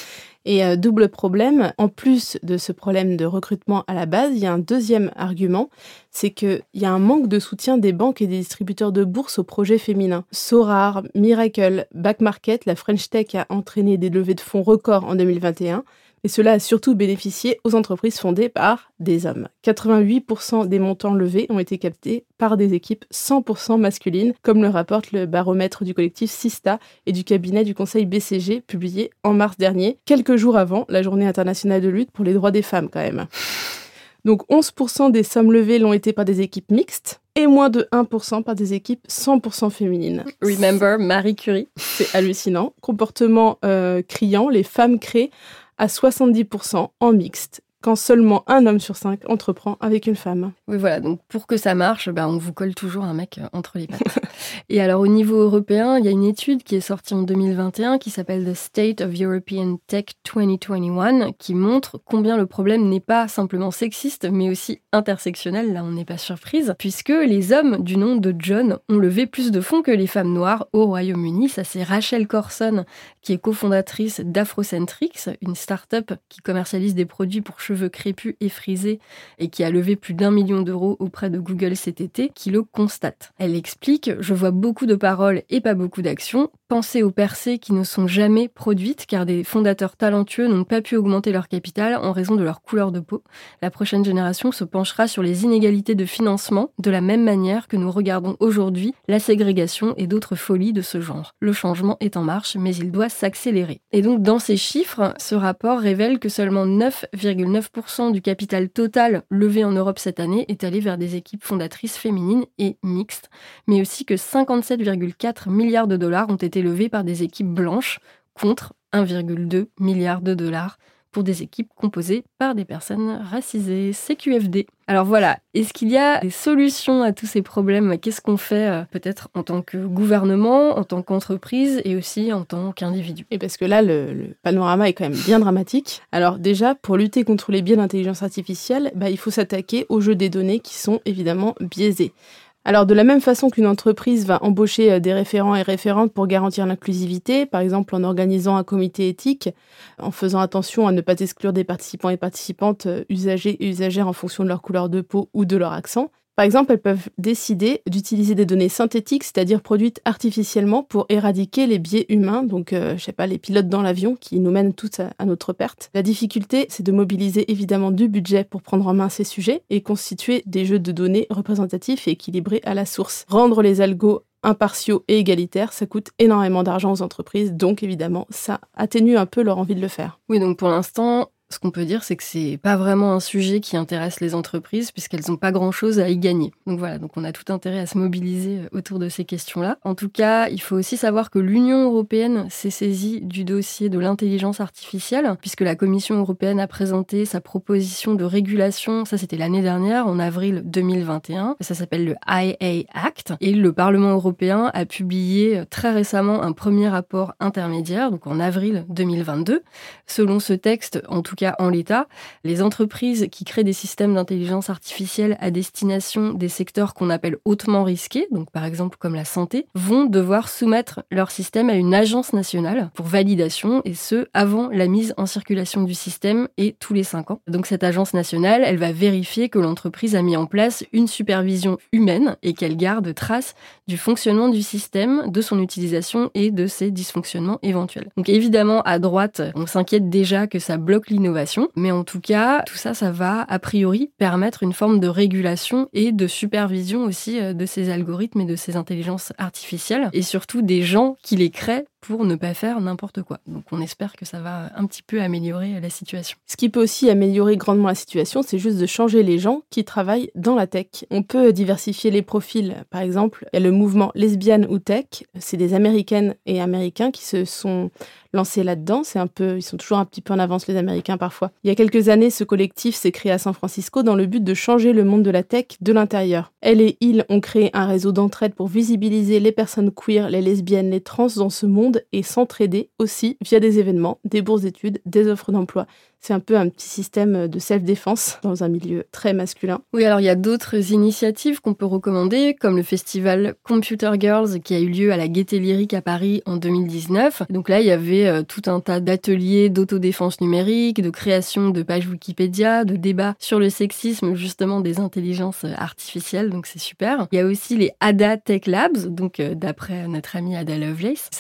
Et euh, double problème, en plus de ce problème de recrutement à la base, il y a un deuxième argument, c'est qu'il y a un manque de soutien des banques et des distributeurs de bourses aux projets féminins. Sorare, Miracle, Back Market, la French Tech a entraîné des levées de fonds records en deux mille vingt et un, et cela a surtout bénéficié aux entreprises fondées par des hommes. quatre-vingt-huit pour cent des montants levés ont été captés par des équipes cent pour cent masculines, comme le rapporte le baromètre du collectif Sista et du cabinet du conseil B C G, publié en mars dernier, quelques jours avant la journée internationale de lutte pour les droits des femmes quand même. Donc onze pour cent des sommes levées l'ont été par des équipes mixtes et moins de un pour cent par des équipes cent pour cent féminines. Remember Marie Curie. C'est hallucinant. Comportement euh, criant, les femmes créent à soixante-dix pour cent en mixte, quand seulement un homme sur cinq entreprend avec une femme. Oui, voilà. Donc, pour que ça marche, bah, on vous colle toujours un mec entre les pattes. Et alors, au niveau européen, il y a une étude qui est sortie en deux mille vingt et un qui s'appelle The State of European Tech vingt vingt et un qui montre combien le problème n'est pas simplement sexiste, mais aussi intersectionnel. Là, on n'est pas surprise, puisque les hommes du nom de John ont levé plus de fonds que les femmes noires au Royaume-Uni. Ça, c'est Rachel Corson, qui est cofondatrice d'Afrocentrix, une start-up qui commercialise des produits pour cheveux crépus et frisés et qui a levé plus d'un million d'euros auprès de Google cet été, qui le constate. Elle explique « Je vois beaucoup de paroles et pas beaucoup d'actions. Pensez aux percées qui ne sont jamais produites car des fondateurs talentueux n'ont pas pu augmenter leur capital en raison de leur couleur de peau. La prochaine génération se penchera sur les inégalités de financement de la même manière que nous regardons aujourd'hui la ségrégation et d'autres folies de ce genre. Le changement est en marche, mais il doit s'accélérer. » Et donc, dans ces chiffres, ce rapport révèle que seulement neuf virgule neuf pour cent du capital total levé en Europe cette année est allé vers des équipes fondatrices féminines et mixtes, mais aussi que cinquante-sept virgule quatre milliards de dollars ont été levés par des équipes blanches contre un virgule deux milliard de dollars pour des équipes composées par des personnes racisées. C Q F D. Alors voilà, est-ce qu'il y a des solutions à tous ces problèmes ? Qu'est-ce qu'on fait euh, peut-être en tant que gouvernement, en tant qu'entreprise et aussi en tant qu'individu ? Et parce que là, le, le panorama est quand même bien dramatique. Alors déjà, pour lutter contre les biais d'intelligence artificielle, bah, il faut s'attaquer aux jeux des données qui sont évidemment biaisés. Alors, de la même façon qu'une entreprise va embaucher des référents et référentes pour garantir l'inclusivité, par exemple en organisant un comité éthique, en faisant attention à ne pas exclure des participants et participantes usagers et usagères en fonction de leur couleur de peau ou de leur accent. Par exemple, elles peuvent décider d'utiliser des données synthétiques, c'est-à-dire produites artificiellement pour éradiquer les biais humains, donc euh, je sais pas, les pilotes dans l'avion qui nous mènent tous à, à notre perte. La difficulté, c'est de mobiliser évidemment du budget pour prendre en main ces sujets et constituer des jeux de données représentatifs et équilibrés à la source. Rendre les algos impartiaux et égalitaires, ça coûte énormément d'argent aux entreprises, donc évidemment, ça atténue un peu leur envie de le faire. Oui, donc pour l'instant, ce qu'on peut dire, c'est que c'est pas vraiment un sujet qui intéresse les entreprises puisqu'elles n'ont pas grand-chose à y gagner. Donc voilà, donc on a tout intérêt à se mobiliser autour de ces questions-là. En tout cas, il faut aussi savoir que l'Union européenne s'est saisie du dossier de l'intelligence artificielle puisque la Commission européenne a présenté sa proposition de régulation, ça c'était l'année dernière, en avril deux mille vingt et un. Ça s'appelle le I A Act et le Parlement européen a publié très récemment un premier rapport intermédiaire, donc en avril deux mille vingt-deux. Selon ce texte, en tout cas en l'état, les entreprises qui créent des systèmes d'intelligence artificielle à destination des secteurs qu'on appelle hautement risqués, donc par exemple comme la santé, vont devoir soumettre leur système à une agence nationale pour validation, et ce, avant la mise en circulation du système et tous les cinq ans. Donc cette agence nationale, elle va vérifier que l'entreprise a mis en place une supervision humaine et qu'elle garde trace du fonctionnement du système, de son utilisation et de ses dysfonctionnements éventuels. Donc évidemment, à droite, on s'inquiète déjà que ça bloque l'innovation, mais en tout cas, tout ça, ça va a priori permettre une forme de régulation et de supervision aussi de ces algorithmes et de ces intelligences artificielles, et surtout des gens qui les créent pour ne pas faire n'importe quoi. Donc on espère que ça va un petit peu améliorer la situation. Ce qui peut aussi améliorer grandement la situation, c'est juste de changer les gens qui travaillent dans la tech. On peut diversifier les profils. Par exemple, il y a le mouvement lesbienne ou tech. C'est des Américaines et Américains qui se sont lancés là-dedans. C'est un peu, ils sont toujours un petit peu en avance, les Américains, parfois. Il y a quelques années, ce collectif s'est créé à San Francisco dans le but de changer le monde de la tech de l'intérieur. Elle et ils ont créé un réseau d'entraide pour visibiliser les personnes queer, les lesbiennes, les trans dans ce monde et s'entraider aussi via des événements, des bourses d'études, des offres d'emploi. C'est un peu un petit système de self-défense dans un milieu très masculin. Oui, alors il y a d'autres initiatives qu'on peut recommander, comme le festival Computer Girls qui a eu lieu à la Gaîté Lyrique à Paris en deux mille dix-neuf. Donc là, il y avait euh, tout un tas d'ateliers d'autodéfense numérique, de création de pages Wikipédia, de débats sur le sexisme justement des intelligences artificielles, donc c'est super. Il y a aussi les Ada Tech Labs, donc euh, d'après notre amie Ada Lovelace. Ça, c'est des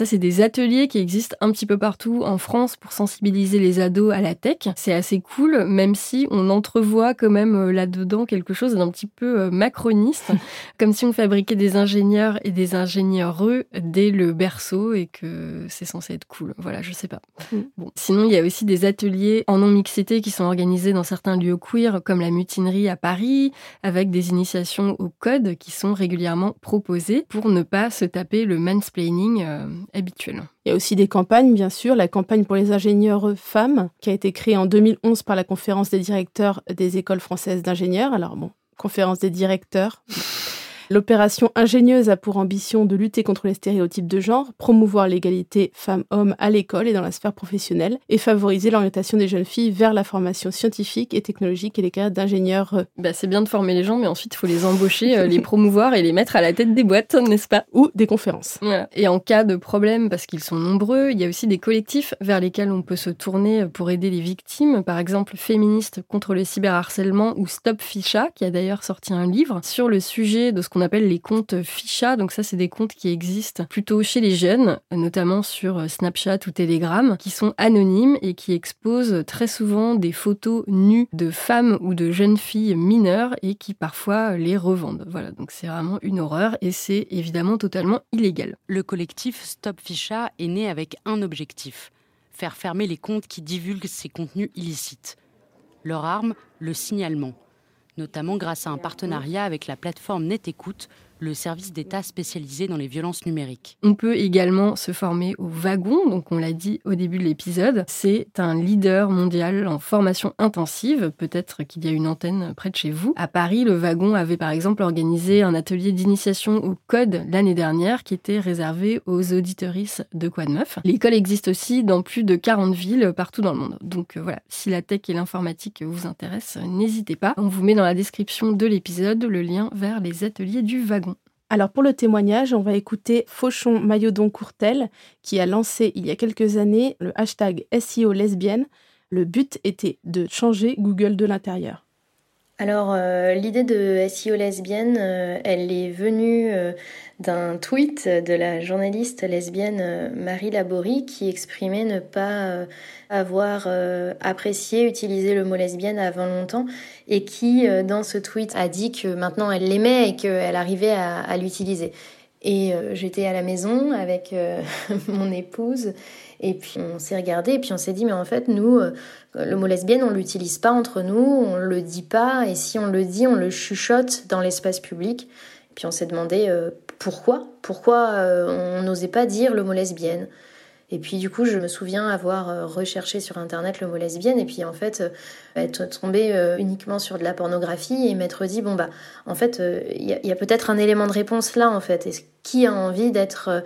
ateliers qui existent un petit peu partout en France pour sensibiliser les ados à la tech. C'est assez cool, même si on entrevoit quand même là-dedans quelque chose d'un petit peu macroniste, comme si on fabriquait des ingénieurs et des ingénieureux dès le berceau et que c'est censé être cool. Voilà, je sais pas. Mm. Bon. Sinon, il y a aussi des ateliers en non-mixité qui sont organisés dans certains lieux queer, comme la Mutinerie à Paris, avec des initiations au code qui sont régulièrement proposées pour ne pas se taper le mansplaining euh, habituel. Il y a aussi des campagnes, bien sûr. La campagne pour les ingénieurs femmes, qui a été créée en deux mille onze par la conférence des directeurs des écoles françaises d'ingénieurs. Alors bon, conférence des directeurs... L'opération Ingénieuse a pour ambition de lutter contre les stéréotypes de genre, promouvoir l'égalité femmes-hommes à l'école et dans la sphère professionnelle et favoriser l'orientation des jeunes filles vers la formation scientifique et technologique et les carrières d'ingénieurs. Bah, c'est bien de former les gens, mais ensuite il faut les embaucher, euh, les promouvoir et les mettre à la tête des boîtes, n'est-ce pas ? Ou des conférences. Voilà. Et en cas de problème, parce qu'ils sont nombreux, il y a aussi des collectifs vers lesquels on peut se tourner pour aider les victimes. Par exemple, Féministes contre le cyberharcèlement ou Stop Ficha, qui a d'ailleurs sorti un livre sur le sujet de ce qu'on appelle les comptes Ficha. Donc ça, c'est des comptes qui existent plutôt chez les jeunes, notamment sur Snapchat ou Telegram, qui sont anonymes et qui exposent très souvent des photos nues de femmes ou de jeunes filles mineures et qui parfois les revendent. Voilà, donc c'est vraiment une horreur et c'est évidemment totalement illégal. Le collectif Stop Ficha est né avec un objectif, faire fermer les comptes qui divulguent ces contenus illicites. Leur arme, le signalement. Notamment grâce à un partenariat avec la plateforme NetÉcoute, le service d'État spécialisé dans les violences numériques. On peut également se former au Wagon, donc on l'a dit au début de l'épisode. C'est un leader mondial en formation intensive. Peut-être qu'il y a une antenne près de chez vous. À Paris, le Wagon avait par exemple organisé un atelier d'initiation au code l'année dernière qui était réservé aux auditrices de Quoi de Meuf. L'école existe aussi dans plus de quarante villes partout dans le monde. Donc voilà, si la tech et l'informatique vous intéressent, n'hésitez pas. On vous met dans la description de l'épisode le lien vers les ateliers du Wagon. Alors pour le témoignage, on va écouter Fauchon Mailladon-Courtel qui a lancé il y a quelques années le hashtag S E O lesbienne. Le but était de changer Google de l'intérieur. Alors euh, l'idée de S E O lesbienne, euh, elle est venue euh, d'un tweet de la journaliste lesbienne euh, Marie Laborie qui exprimait ne pas euh, avoir euh, apprécié utiliser le mot lesbienne avant longtemps et qui euh, dans ce tweet a dit que maintenant elle l'aimait et qu'elle arrivait à, à l'utiliser. Et euh, j'étais à la maison avec euh, mon épouse et puis on s'est regardé et puis on s'est dit mais en fait nous euh, le mot lesbienne on l'utilise pas entre nous, on le dit pas et si on le dit on le chuchote dans l'espace public. Et puis on s'est demandé euh, pourquoi pourquoi euh, on n'osait pas dire le mot lesbienne. Et puis du coup je me souviens avoir recherché sur internet le mot lesbienne et puis en fait euh, être tombée euh, uniquement sur de la pornographie et m'être dit bon bah en fait il euh, y, y a peut-être un élément de réponse là en fait. Est-ce qui a envie d'être euh,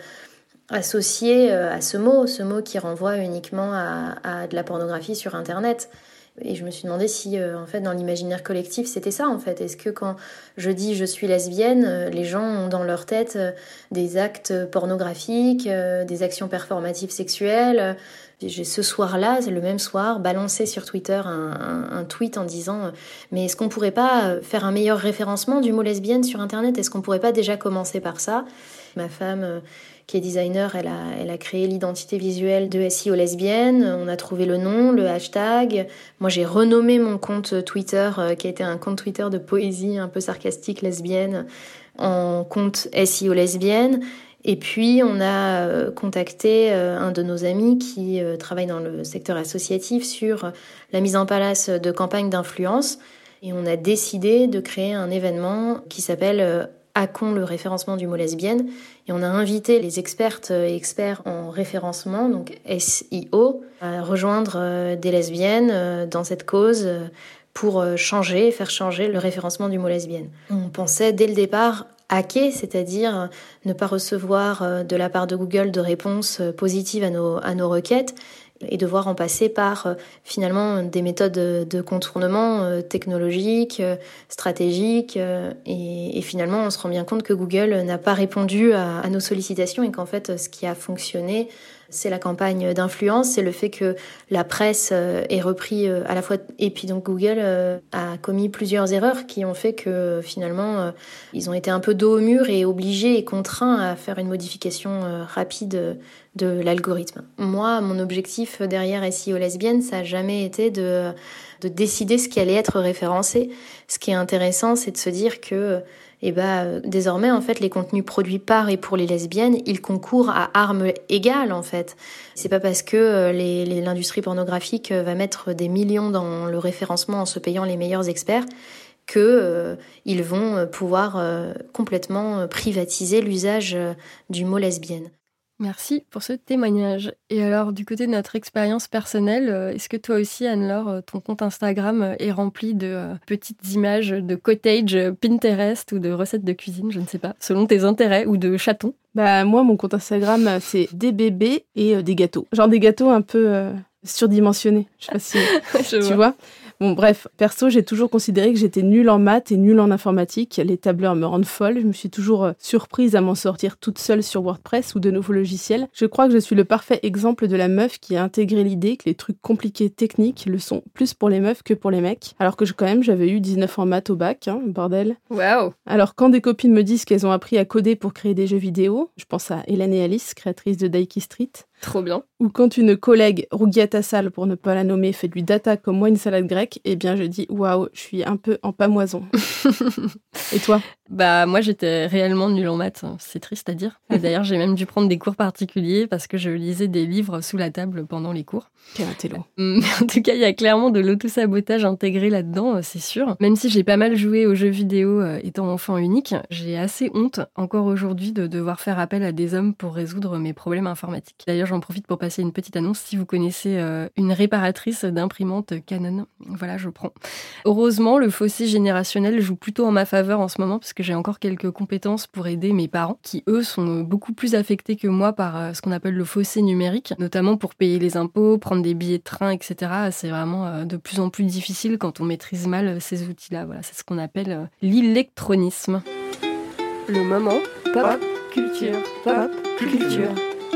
associé euh, à ce mot, ce mot qui renvoie uniquement à, à de la pornographie sur internet? Et je me suis demandé si, euh, en fait, dans l'imaginaire collectif, c'était ça, en fait. Est-ce que quand je dis je suis lesbienne, euh, les gens ont dans leur tête euh, des actes pornographiques, euh, des actions performatives sexuelles? J'ai ce soir-là, c'est le même soir, balancé sur Twitter un, un, un tweet en disant euh, mais est-ce qu'on pourrait pas faire un meilleur référencement du mot lesbienne sur Internet? Est-ce qu'on pourrait pas déjà commencer par ça? Ma femme... Euh, qui est designer, elle a, elle a créé l'identité visuelle de S E O lesbienne, on a trouvé le nom, le hashtag. Moi, j'ai renommé mon compte Twitter, euh, qui était un compte Twitter de poésie un peu sarcastique lesbienne, en compte S E O lesbienne. Et puis, on a euh, contacté euh, un de nos amis qui euh, travaille dans le secteur associatif sur la mise en place de campagnes d'influence. Et on a décidé de créer un événement qui s'appelle euh, Hackons le référencement du mot lesbienne et on a invité les expertes et experts en référencement, donc S E O, à rejoindre des lesbiennes dans cette cause pour changer, faire changer le référencement du mot lesbienne. On pensait dès le départ hacker, c'est-à-dire ne pas recevoir de la part de Google de réponses positives à nos, à nos requêtes et devoir en passer par euh, finalement des méthodes de contournement euh, technologiques, euh, stratégiques euh, et, et finalement on se rend bien compte que Google n'a pas répondu à, à nos sollicitations et qu'en fait ce qui a fonctionné C'est la campagne d'influence, c'est le fait que la presse ait repris à la fois, et puis donc Google a commis plusieurs erreurs qui ont fait que finalement ils ont été un peu dos au mur et obligés et contraints à faire une modification rapide de l'algorithme. Moi, mon objectif derrière S E O lesbienne, ça n'a jamais été de, de décider ce qui allait être référencé. Ce qui est intéressant, c'est de se dire que et ben, désormais, en fait, les contenus produits par et pour les lesbiennes, ils concourent à armes égales, en fait. C'est pas parce que les, les, l'industrie pornographique va mettre des millions dans le référencement en se payant les meilleurs experts que euh, ils vont pouvoir euh, complètement privatiser l'usage euh, du mot lesbienne. Merci pour ce témoignage. Et alors, du côté de notre expérience personnelle, est-ce que toi aussi, Anne-Laure, ton compte Instagram est rempli de petites images de cottage Pinterest ou de recettes de cuisine, je ne sais pas, selon tes intérêts, ou de chatons? Bah moi, mon compte Instagram, c'est des bébés et euh, des gâteaux. Genre des gâteaux un peu euh, surdimensionnés. Je sais pas si je tu vois. vois. Bon, bref, perso, j'ai toujours considéré que j'étais nulle en maths et nulle en informatique. Les tableurs me rendent folle. Je me suis toujours euh, surprise à m'en sortir toute seule sur WordPress ou de nouveaux logiciels. Je crois que je suis le parfait exemple de la meuf qui a intégré l'idée que les trucs compliqués techniques le sont plus pour les meufs que pour les mecs. Alors que je, quand même, j'avais eu dix-neuf en maths au bac, hein, bordel. Waouh! Alors, quand des copines me disent qu'elles ont appris à coder pour créer des jeux vidéo, je pense à Hélène et Alice, créatrices de Daiki Street. Trop bien. Ou quand une collègue, Rougiata Sal pour ne pas la nommer, fait du data comme moi une salade grecque, eh bien je dis waouh, je suis un peu en pamoison. Et toi? Bah moi j'étais réellement nulle en maths, c'est triste à dire. Et d'ailleurs j'ai même dû prendre des cours particuliers parce que je lisais des livres sous la table pendant les cours. Quel intello. Mais en tout cas il y a clairement de l'auto-sabotage intégré là-dedans, c'est sûr. Même si j'ai pas mal joué aux jeux vidéo euh, étant enfant unique, j'ai assez honte encore aujourd'hui de devoir faire appel à des hommes pour résoudre mes problèmes informatiques. D'ailleurs j'en profite pour passer une petite annonce. Si vous connaissez euh, une réparatrice d'imprimantes Canon, voilà, je prends. Heureusement, le fossé générationnel joue plutôt en ma faveur en ce moment parce que j'ai encore quelques compétences pour aider mes parents qui, eux, sont beaucoup plus affectés que moi par euh, ce qu'on appelle le fossé numérique, notamment pour payer les impôts, prendre des billets de train, et cetera. C'est vraiment euh, de plus en plus difficile quand on maîtrise mal euh, ces outils-là. Voilà, c'est ce qu'on appelle euh, l'électronisme. Le moment pop culture. Pop culture.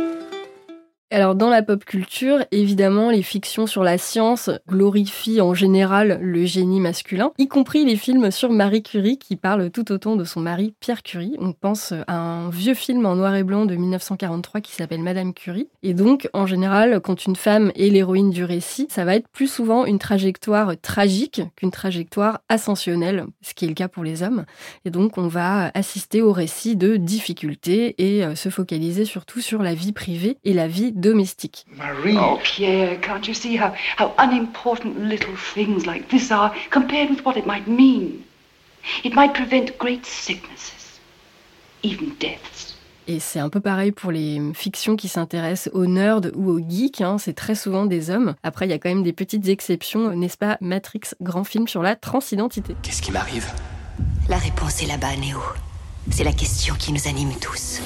Alors dans la pop culture, évidemment, les fictions sur la science glorifient en général le génie masculin, y compris les films sur Marie Curie qui parlent tout autant de son mari Pierre Curie. On pense à un vieux film en noir et blanc de dix-neuf cent quarante-trois qui s'appelle Madame Curie. Et donc, en général, quand une femme est l'héroïne du récit, ça va être plus souvent une trajectoire tragique qu'une trajectoire ascensionnelle, ce qui est le cas pour les hommes. Et donc, on va assister au récit de difficultés et se focaliser surtout sur la vie privée et la vie domestique. Marie. Oh, Pierre, can't you see how, how unimportant little things like this are compared with what it might mean? It might prevent great sicknesses, even deaths. Et c'est un peu pareil pour les fictions qui s'intéressent aux nerds ou aux geeks, hein, c'est très souvent des hommes. Après, il y a quand même des petites exceptions, n'est-ce pas? Matrix, grand film sur la transidentité. Qu'est-ce qui m'arrive? La réponse est là-bas, Néo. C'est la question qui nous anime tous.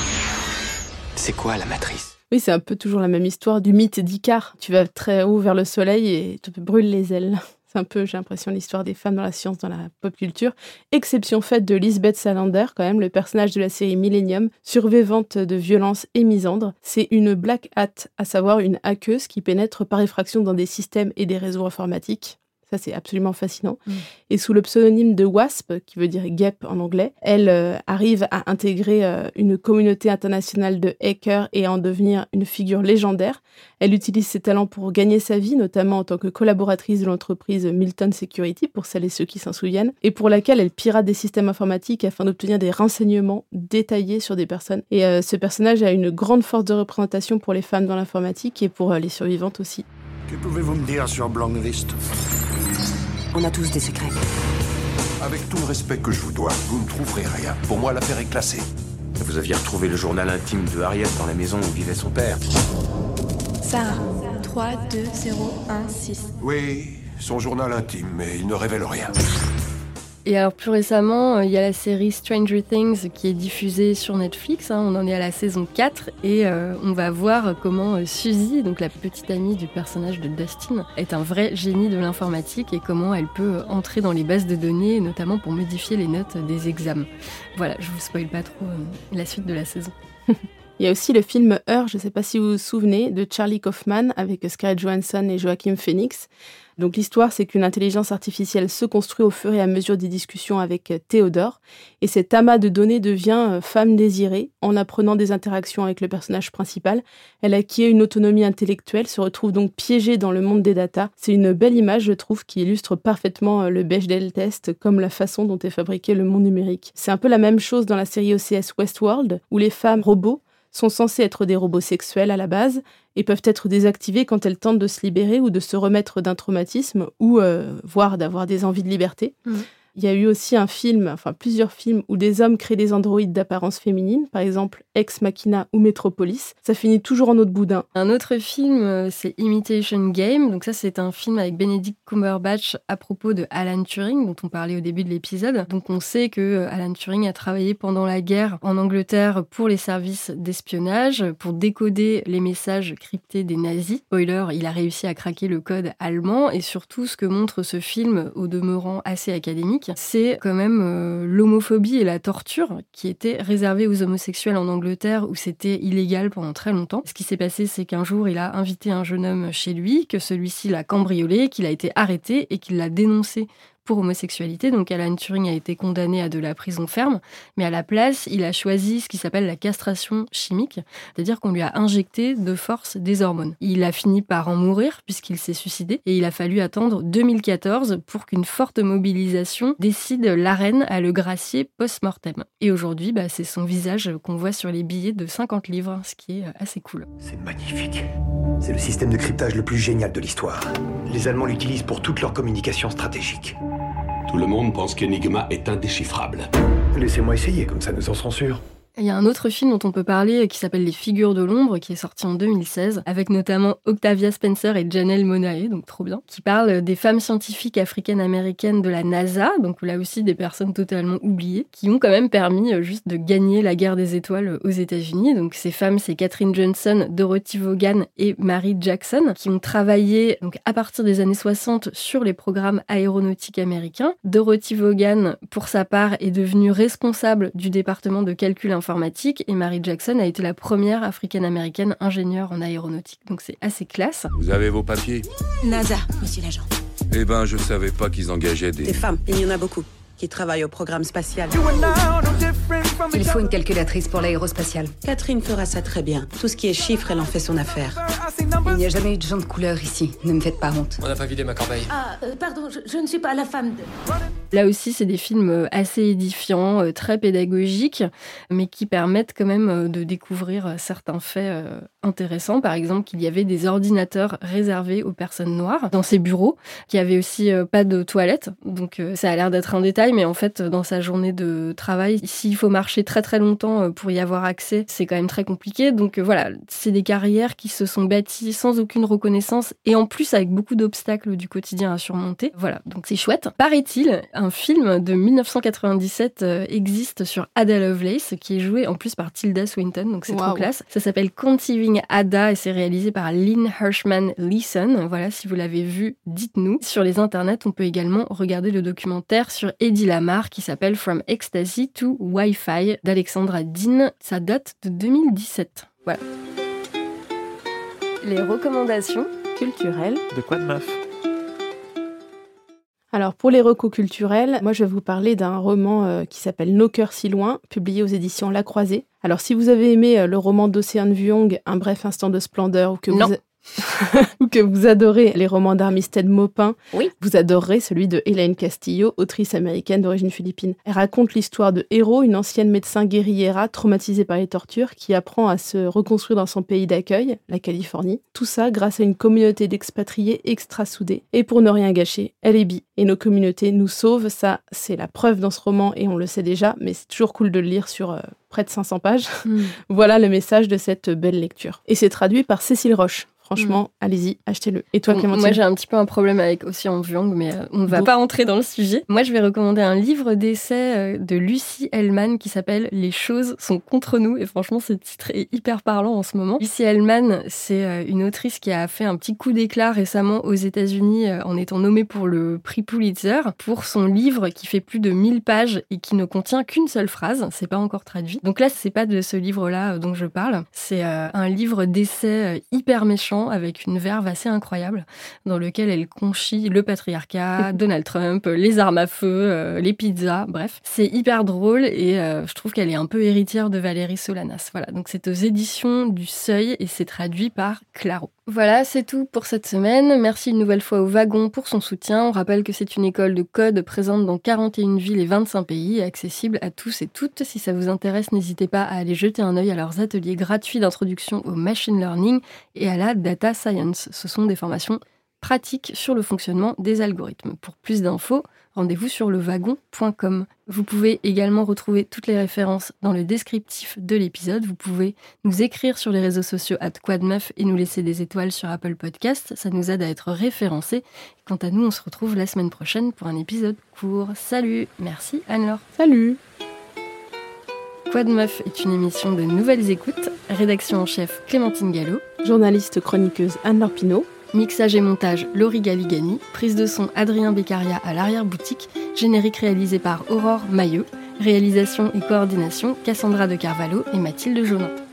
C'est quoi la matrice? Oui, c'est un peu toujours la même histoire du mythe d'Icare. Tu vas très haut vers le soleil et tu te brûles les ailes. C'est un peu, j'ai l'impression, l'histoire des femmes dans la science, dans la pop culture. Exception faite de Lisbeth Salander, quand même, le personnage de la série Millennium, survivante de violence et misandre. C'est une Black Hat, à savoir une hackeuse qui pénètre par effraction dans des systèmes et des réseaux informatiques. Ça, c'est absolument fascinant. Mmh. Et sous le pseudonyme de Wasp, qui veut dire guêpe en anglais, elle euh, arrive à intégrer euh, une communauté internationale de hackers et à en devenir une figure légendaire. Elle utilise ses talents pour gagner sa vie, notamment en tant que collaboratrice de l'entreprise Milton Security, pour celles et ceux qui s'en souviennent, et pour laquelle elle pirate des systèmes informatiques afin d'obtenir des renseignements détaillés sur des personnes. Et euh, ce personnage a une grande force de représentation pour les femmes dans l'informatique et pour euh, les survivantes aussi. Que pouvez-vous me dire sur Blacklist ? On a tous des secrets. Avec tout le respect que je vous dois, vous ne trouverez rien. Pour moi, l'affaire est classée. Vous aviez retrouvé le journal intime de Harriet dans la maison où vivait son père. Sarah, trois deux zéro un six. Oui, son journal intime, mais il ne révèle rien. Et alors plus récemment, il y a la série Stranger Things qui est diffusée sur Netflix, hein, on en est à la saison quatre et euh, on va voir comment euh, Suzy, donc la petite amie du personnage de Dustin, est un vrai génie de l'informatique et comment elle peut entrer dans les bases de données, notamment pour modifier les notes des examens. Voilà, je vous spoil pas trop euh, la suite de la saison. Il y a aussi le film Her, je ne sais pas si vous vous souvenez, de Charlie Kaufman avec Scarlett Johansson et Joaquin Phoenix. Donc l'histoire, c'est qu'une intelligence artificielle se construit au fur et à mesure des discussions avec Théodore. Et cet amas de données devient femme désirée. En apprenant des interactions avec le personnage principal, elle acquiert une autonomie intellectuelle, se retrouve donc piégée dans le monde des datas. C'est une belle image, je trouve, qui illustre parfaitement le Bechdel test, comme la façon dont est fabriqué le monde numérique. C'est un peu la même chose dans la série O C S Westworld, où les femmes robots sont censées être des robots sexuels à la base et peuvent être désactivées quand elles tentent de se libérer ou de se remettre d'un traumatisme ou euh, voire d'avoir des envies de liberté. Mmh. Il y a eu aussi un film, enfin plusieurs films, où des hommes créent des androïdes d'apparence féminine, par exemple Ex Machina ou Metropolis. Ça finit toujours en eau de boudin. Un autre film, c'est Imitation Game. Donc ça, c'est un film avec Benedict Cumberbatch à propos de Alan Turing, dont on parlait au début de l'épisode. Donc on sait que Alan Turing a travaillé pendant la guerre en Angleterre pour les services d'espionnage, pour décoder les messages cryptés des nazis. Spoiler, il a réussi à craquer le code allemand. Et surtout, ce que montre ce film, au demeurant assez académique, c'est quand même euh, l'homophobie et la torture qui étaient réservées aux homosexuels en Angleterre, où c'était illégal pendant très longtemps. Ce qui s'est passé, c'est qu'un jour, il a invité un jeune homme chez lui, que celui-ci l'a cambriolé, qu'il a été arrêté et qu'il l'a dénoncé pour homosexualité. Donc Alan Turing a été condamné à de la prison ferme, mais à la place, il a choisi ce qui s'appelle la castration chimique, c'est-à-dire qu'on lui a injecté de force des hormones. Il a fini par en mourir puisqu'il s'est suicidé et il a fallu attendre deux mille quatorze pour qu'une forte mobilisation décide l'arène à le gracier post-mortem. Et aujourd'hui, bah, c'est son visage qu'on voit sur les billets de cinquante livres, ce qui est assez cool. C'est magnifique. C'est le système de cryptage le plus génial de l'histoire. Les Allemands l'utilisent pour toute leur communication stratégique. Tout le monde pense qu'Enigma est indéchiffrable. Laissez-moi essayer, comme ça nous en serons sûrs. Il y a un autre film dont on peut parler qui s'appelle Les Figures de l'ombre, qui est sorti en deux mille seize, avec notamment Octavia Spencer et Janelle Monáe, donc trop bien, qui parle des femmes scientifiques africaines-américaines de la NASA, donc là aussi des personnes totalement oubliées, qui ont quand même permis juste de gagner la guerre des étoiles aux États-Unis. Donc ces femmes, c'est Katherine Johnson, Dorothy Vaughan et Mary Jackson, qui ont travaillé donc à partir des années soixante sur les programmes aéronautiques américains. Dorothy Vaughan, pour sa part, est devenue responsable du département de calcul informatique informatique et Mary Jackson a été la première africaine-américaine ingénieure en aéronautique. Donc c'est assez classe. Vous avez vos papiers ? NASA, monsieur l'agent. Eh ben, je savais pas qu'ils engageaient des... Des femmes, il y en a beaucoup, qui travaillent au programme spatial. Il faut une calculatrice pour l'aérospatiale. Catherine fera ça très bien. Tout ce qui est chiffres, elle en fait son affaire. Il n'y a jamais eu de gens de couleur ici. Ne me faites pas honte. On n'a pas vidé ma corbeille. Ah, euh, pardon, je, je ne suis pas la femme de... Là aussi, c'est des films assez édifiants, très pédagogiques, mais qui permettent quand même de découvrir certains faits intéressants. Par exemple, qu'il y avait des ordinateurs réservés aux personnes noires dans ces bureaux, qu'il n'y avait aussi pas de toilettes. Donc ça a l'air d'être un détail, mais en fait, dans sa journée de travail, s'il faut marcher très très longtemps pour y avoir accès, c'est quand même très compliqué. Donc voilà, c'est des carrières qui se sont bâties sans aucune reconnaissance et en plus avec beaucoup d'obstacles du quotidien à surmonter. Voilà, donc c'est chouette. Paraît-il, un film de dix-neuf cent quatre-vingt-dix-sept euh, existe sur Ada Lovelace, qui est joué en plus par Tilda Swinton, donc c'est wow. trop classe. Ça s'appelle Conceiving Ada et c'est réalisé par Lynn Hershman Leeson. Voilà, si vous l'avez vu, dites-nous. Sur les internets, on peut également regarder le documentaire sur Eddie Lamar qui s'appelle From Ecstasy to Wi-Fi d'Alexandra Dean. Ça date de deux mille dix-sept. Voilà. Les recommandations culturelles de Quoi de Meuf. Alors, pour les recos culturels, moi, je vais vous parler d'un roman euh, qui s'appelle Nos cœurs si loin, publié aux éditions La Croisée. Alors, si vous avez aimé euh, le roman d'Océane Vuong, Un bref instant de splendeur, ou que non. vous... A... ou que vous adorez les romans d'Armistead Maupin, oui. vous adorerez celui de Elaine Castillo, autrice américaine d'origine philippine. Elle raconte l'histoire de Héro, une ancienne médecin guerriera traumatisée par les tortures qui apprend à se reconstruire dans son pays d'accueil, la Californie. Tout ça grâce à une communauté d'expatriés extra soudés. Et pour ne rien gâcher, elle est bi. Et nos communautés nous sauvent. Ça, c'est la preuve dans ce roman et on le sait déjà, mais c'est toujours cool de le lire sur... Euh, près de cinq cents pages. Mm. Voilà le message de cette belle lecture. Et c'est traduit par Cécile Roche. Franchement, mmh. allez-y, achetez-le. Et toi, Clémentine ? Moi, j'ai un petit peu un problème avec Ocean Vuong, mais euh, on ne va bon. pas entrer dans le sujet. Moi, je vais recommander un livre d'essai euh, de Lucy Hellman qui s'appelle « Les choses sont contre nous ». Et franchement, ce titre est hyper parlant en ce moment. Lucy Hellman, c'est euh, une autrice qui a fait un petit coup d'éclat récemment aux États-Unis euh, en étant nommée pour le prix Pulitzer pour son livre qui fait plus de mille pages et qui ne contient qu'une seule phrase. C'est pas encore traduit. Donc là, c'est pas de ce livre-là euh, dont je parle. C'est euh, un livre d'essai euh, hyper méchant avec une verve assez incroyable dans lequel elle conchit le patriarcat, Donald Trump, les armes à feu, euh, les pizzas, bref. C'est hyper drôle et euh, je trouve qu'elle est un peu héritière de Valérie Solanas. Voilà, donc c'est aux éditions du Seuil et c'est traduit par Claro. Voilà, c'est tout pour cette semaine. Merci une nouvelle fois au Wagon pour son soutien. On rappelle que c'est une école de code présente dans quarante et une villes et vingt-cinq pays, accessible à tous et toutes. Si ça vous intéresse, n'hésitez pas à aller jeter un œil à leurs ateliers gratuits d'introduction au machine learning et à la data science. Ce sont des formations pratiques sur le fonctionnement des algorithmes. Pour plus d'infos, rendez-vous sur le wagon point com. Vous pouvez également retrouver toutes les références dans le descriptif de l'épisode. Vous pouvez nous écrire sur les réseaux sociaux arobase quadmeuf et nous laisser des étoiles sur Apple Podcast. Ça nous aide à être référencés. Quant à nous, on se retrouve la semaine prochaine pour un épisode court. Salut, merci Anne-Laure. Salut. Quadmeuf est une émission de Nouvelles Écoutes. Rédaction en chef Clémentine Gallo. Journaliste chroniqueuse Anne-Laure Pinault. Mixage et montage Laurie Galigani. Prise de son Adrien Beccaria à l'arrière-boutique. Générique réalisé par Aurore Maillot. Réalisation et coordination Cassandra de Carvalho et Mathilde Jaunin.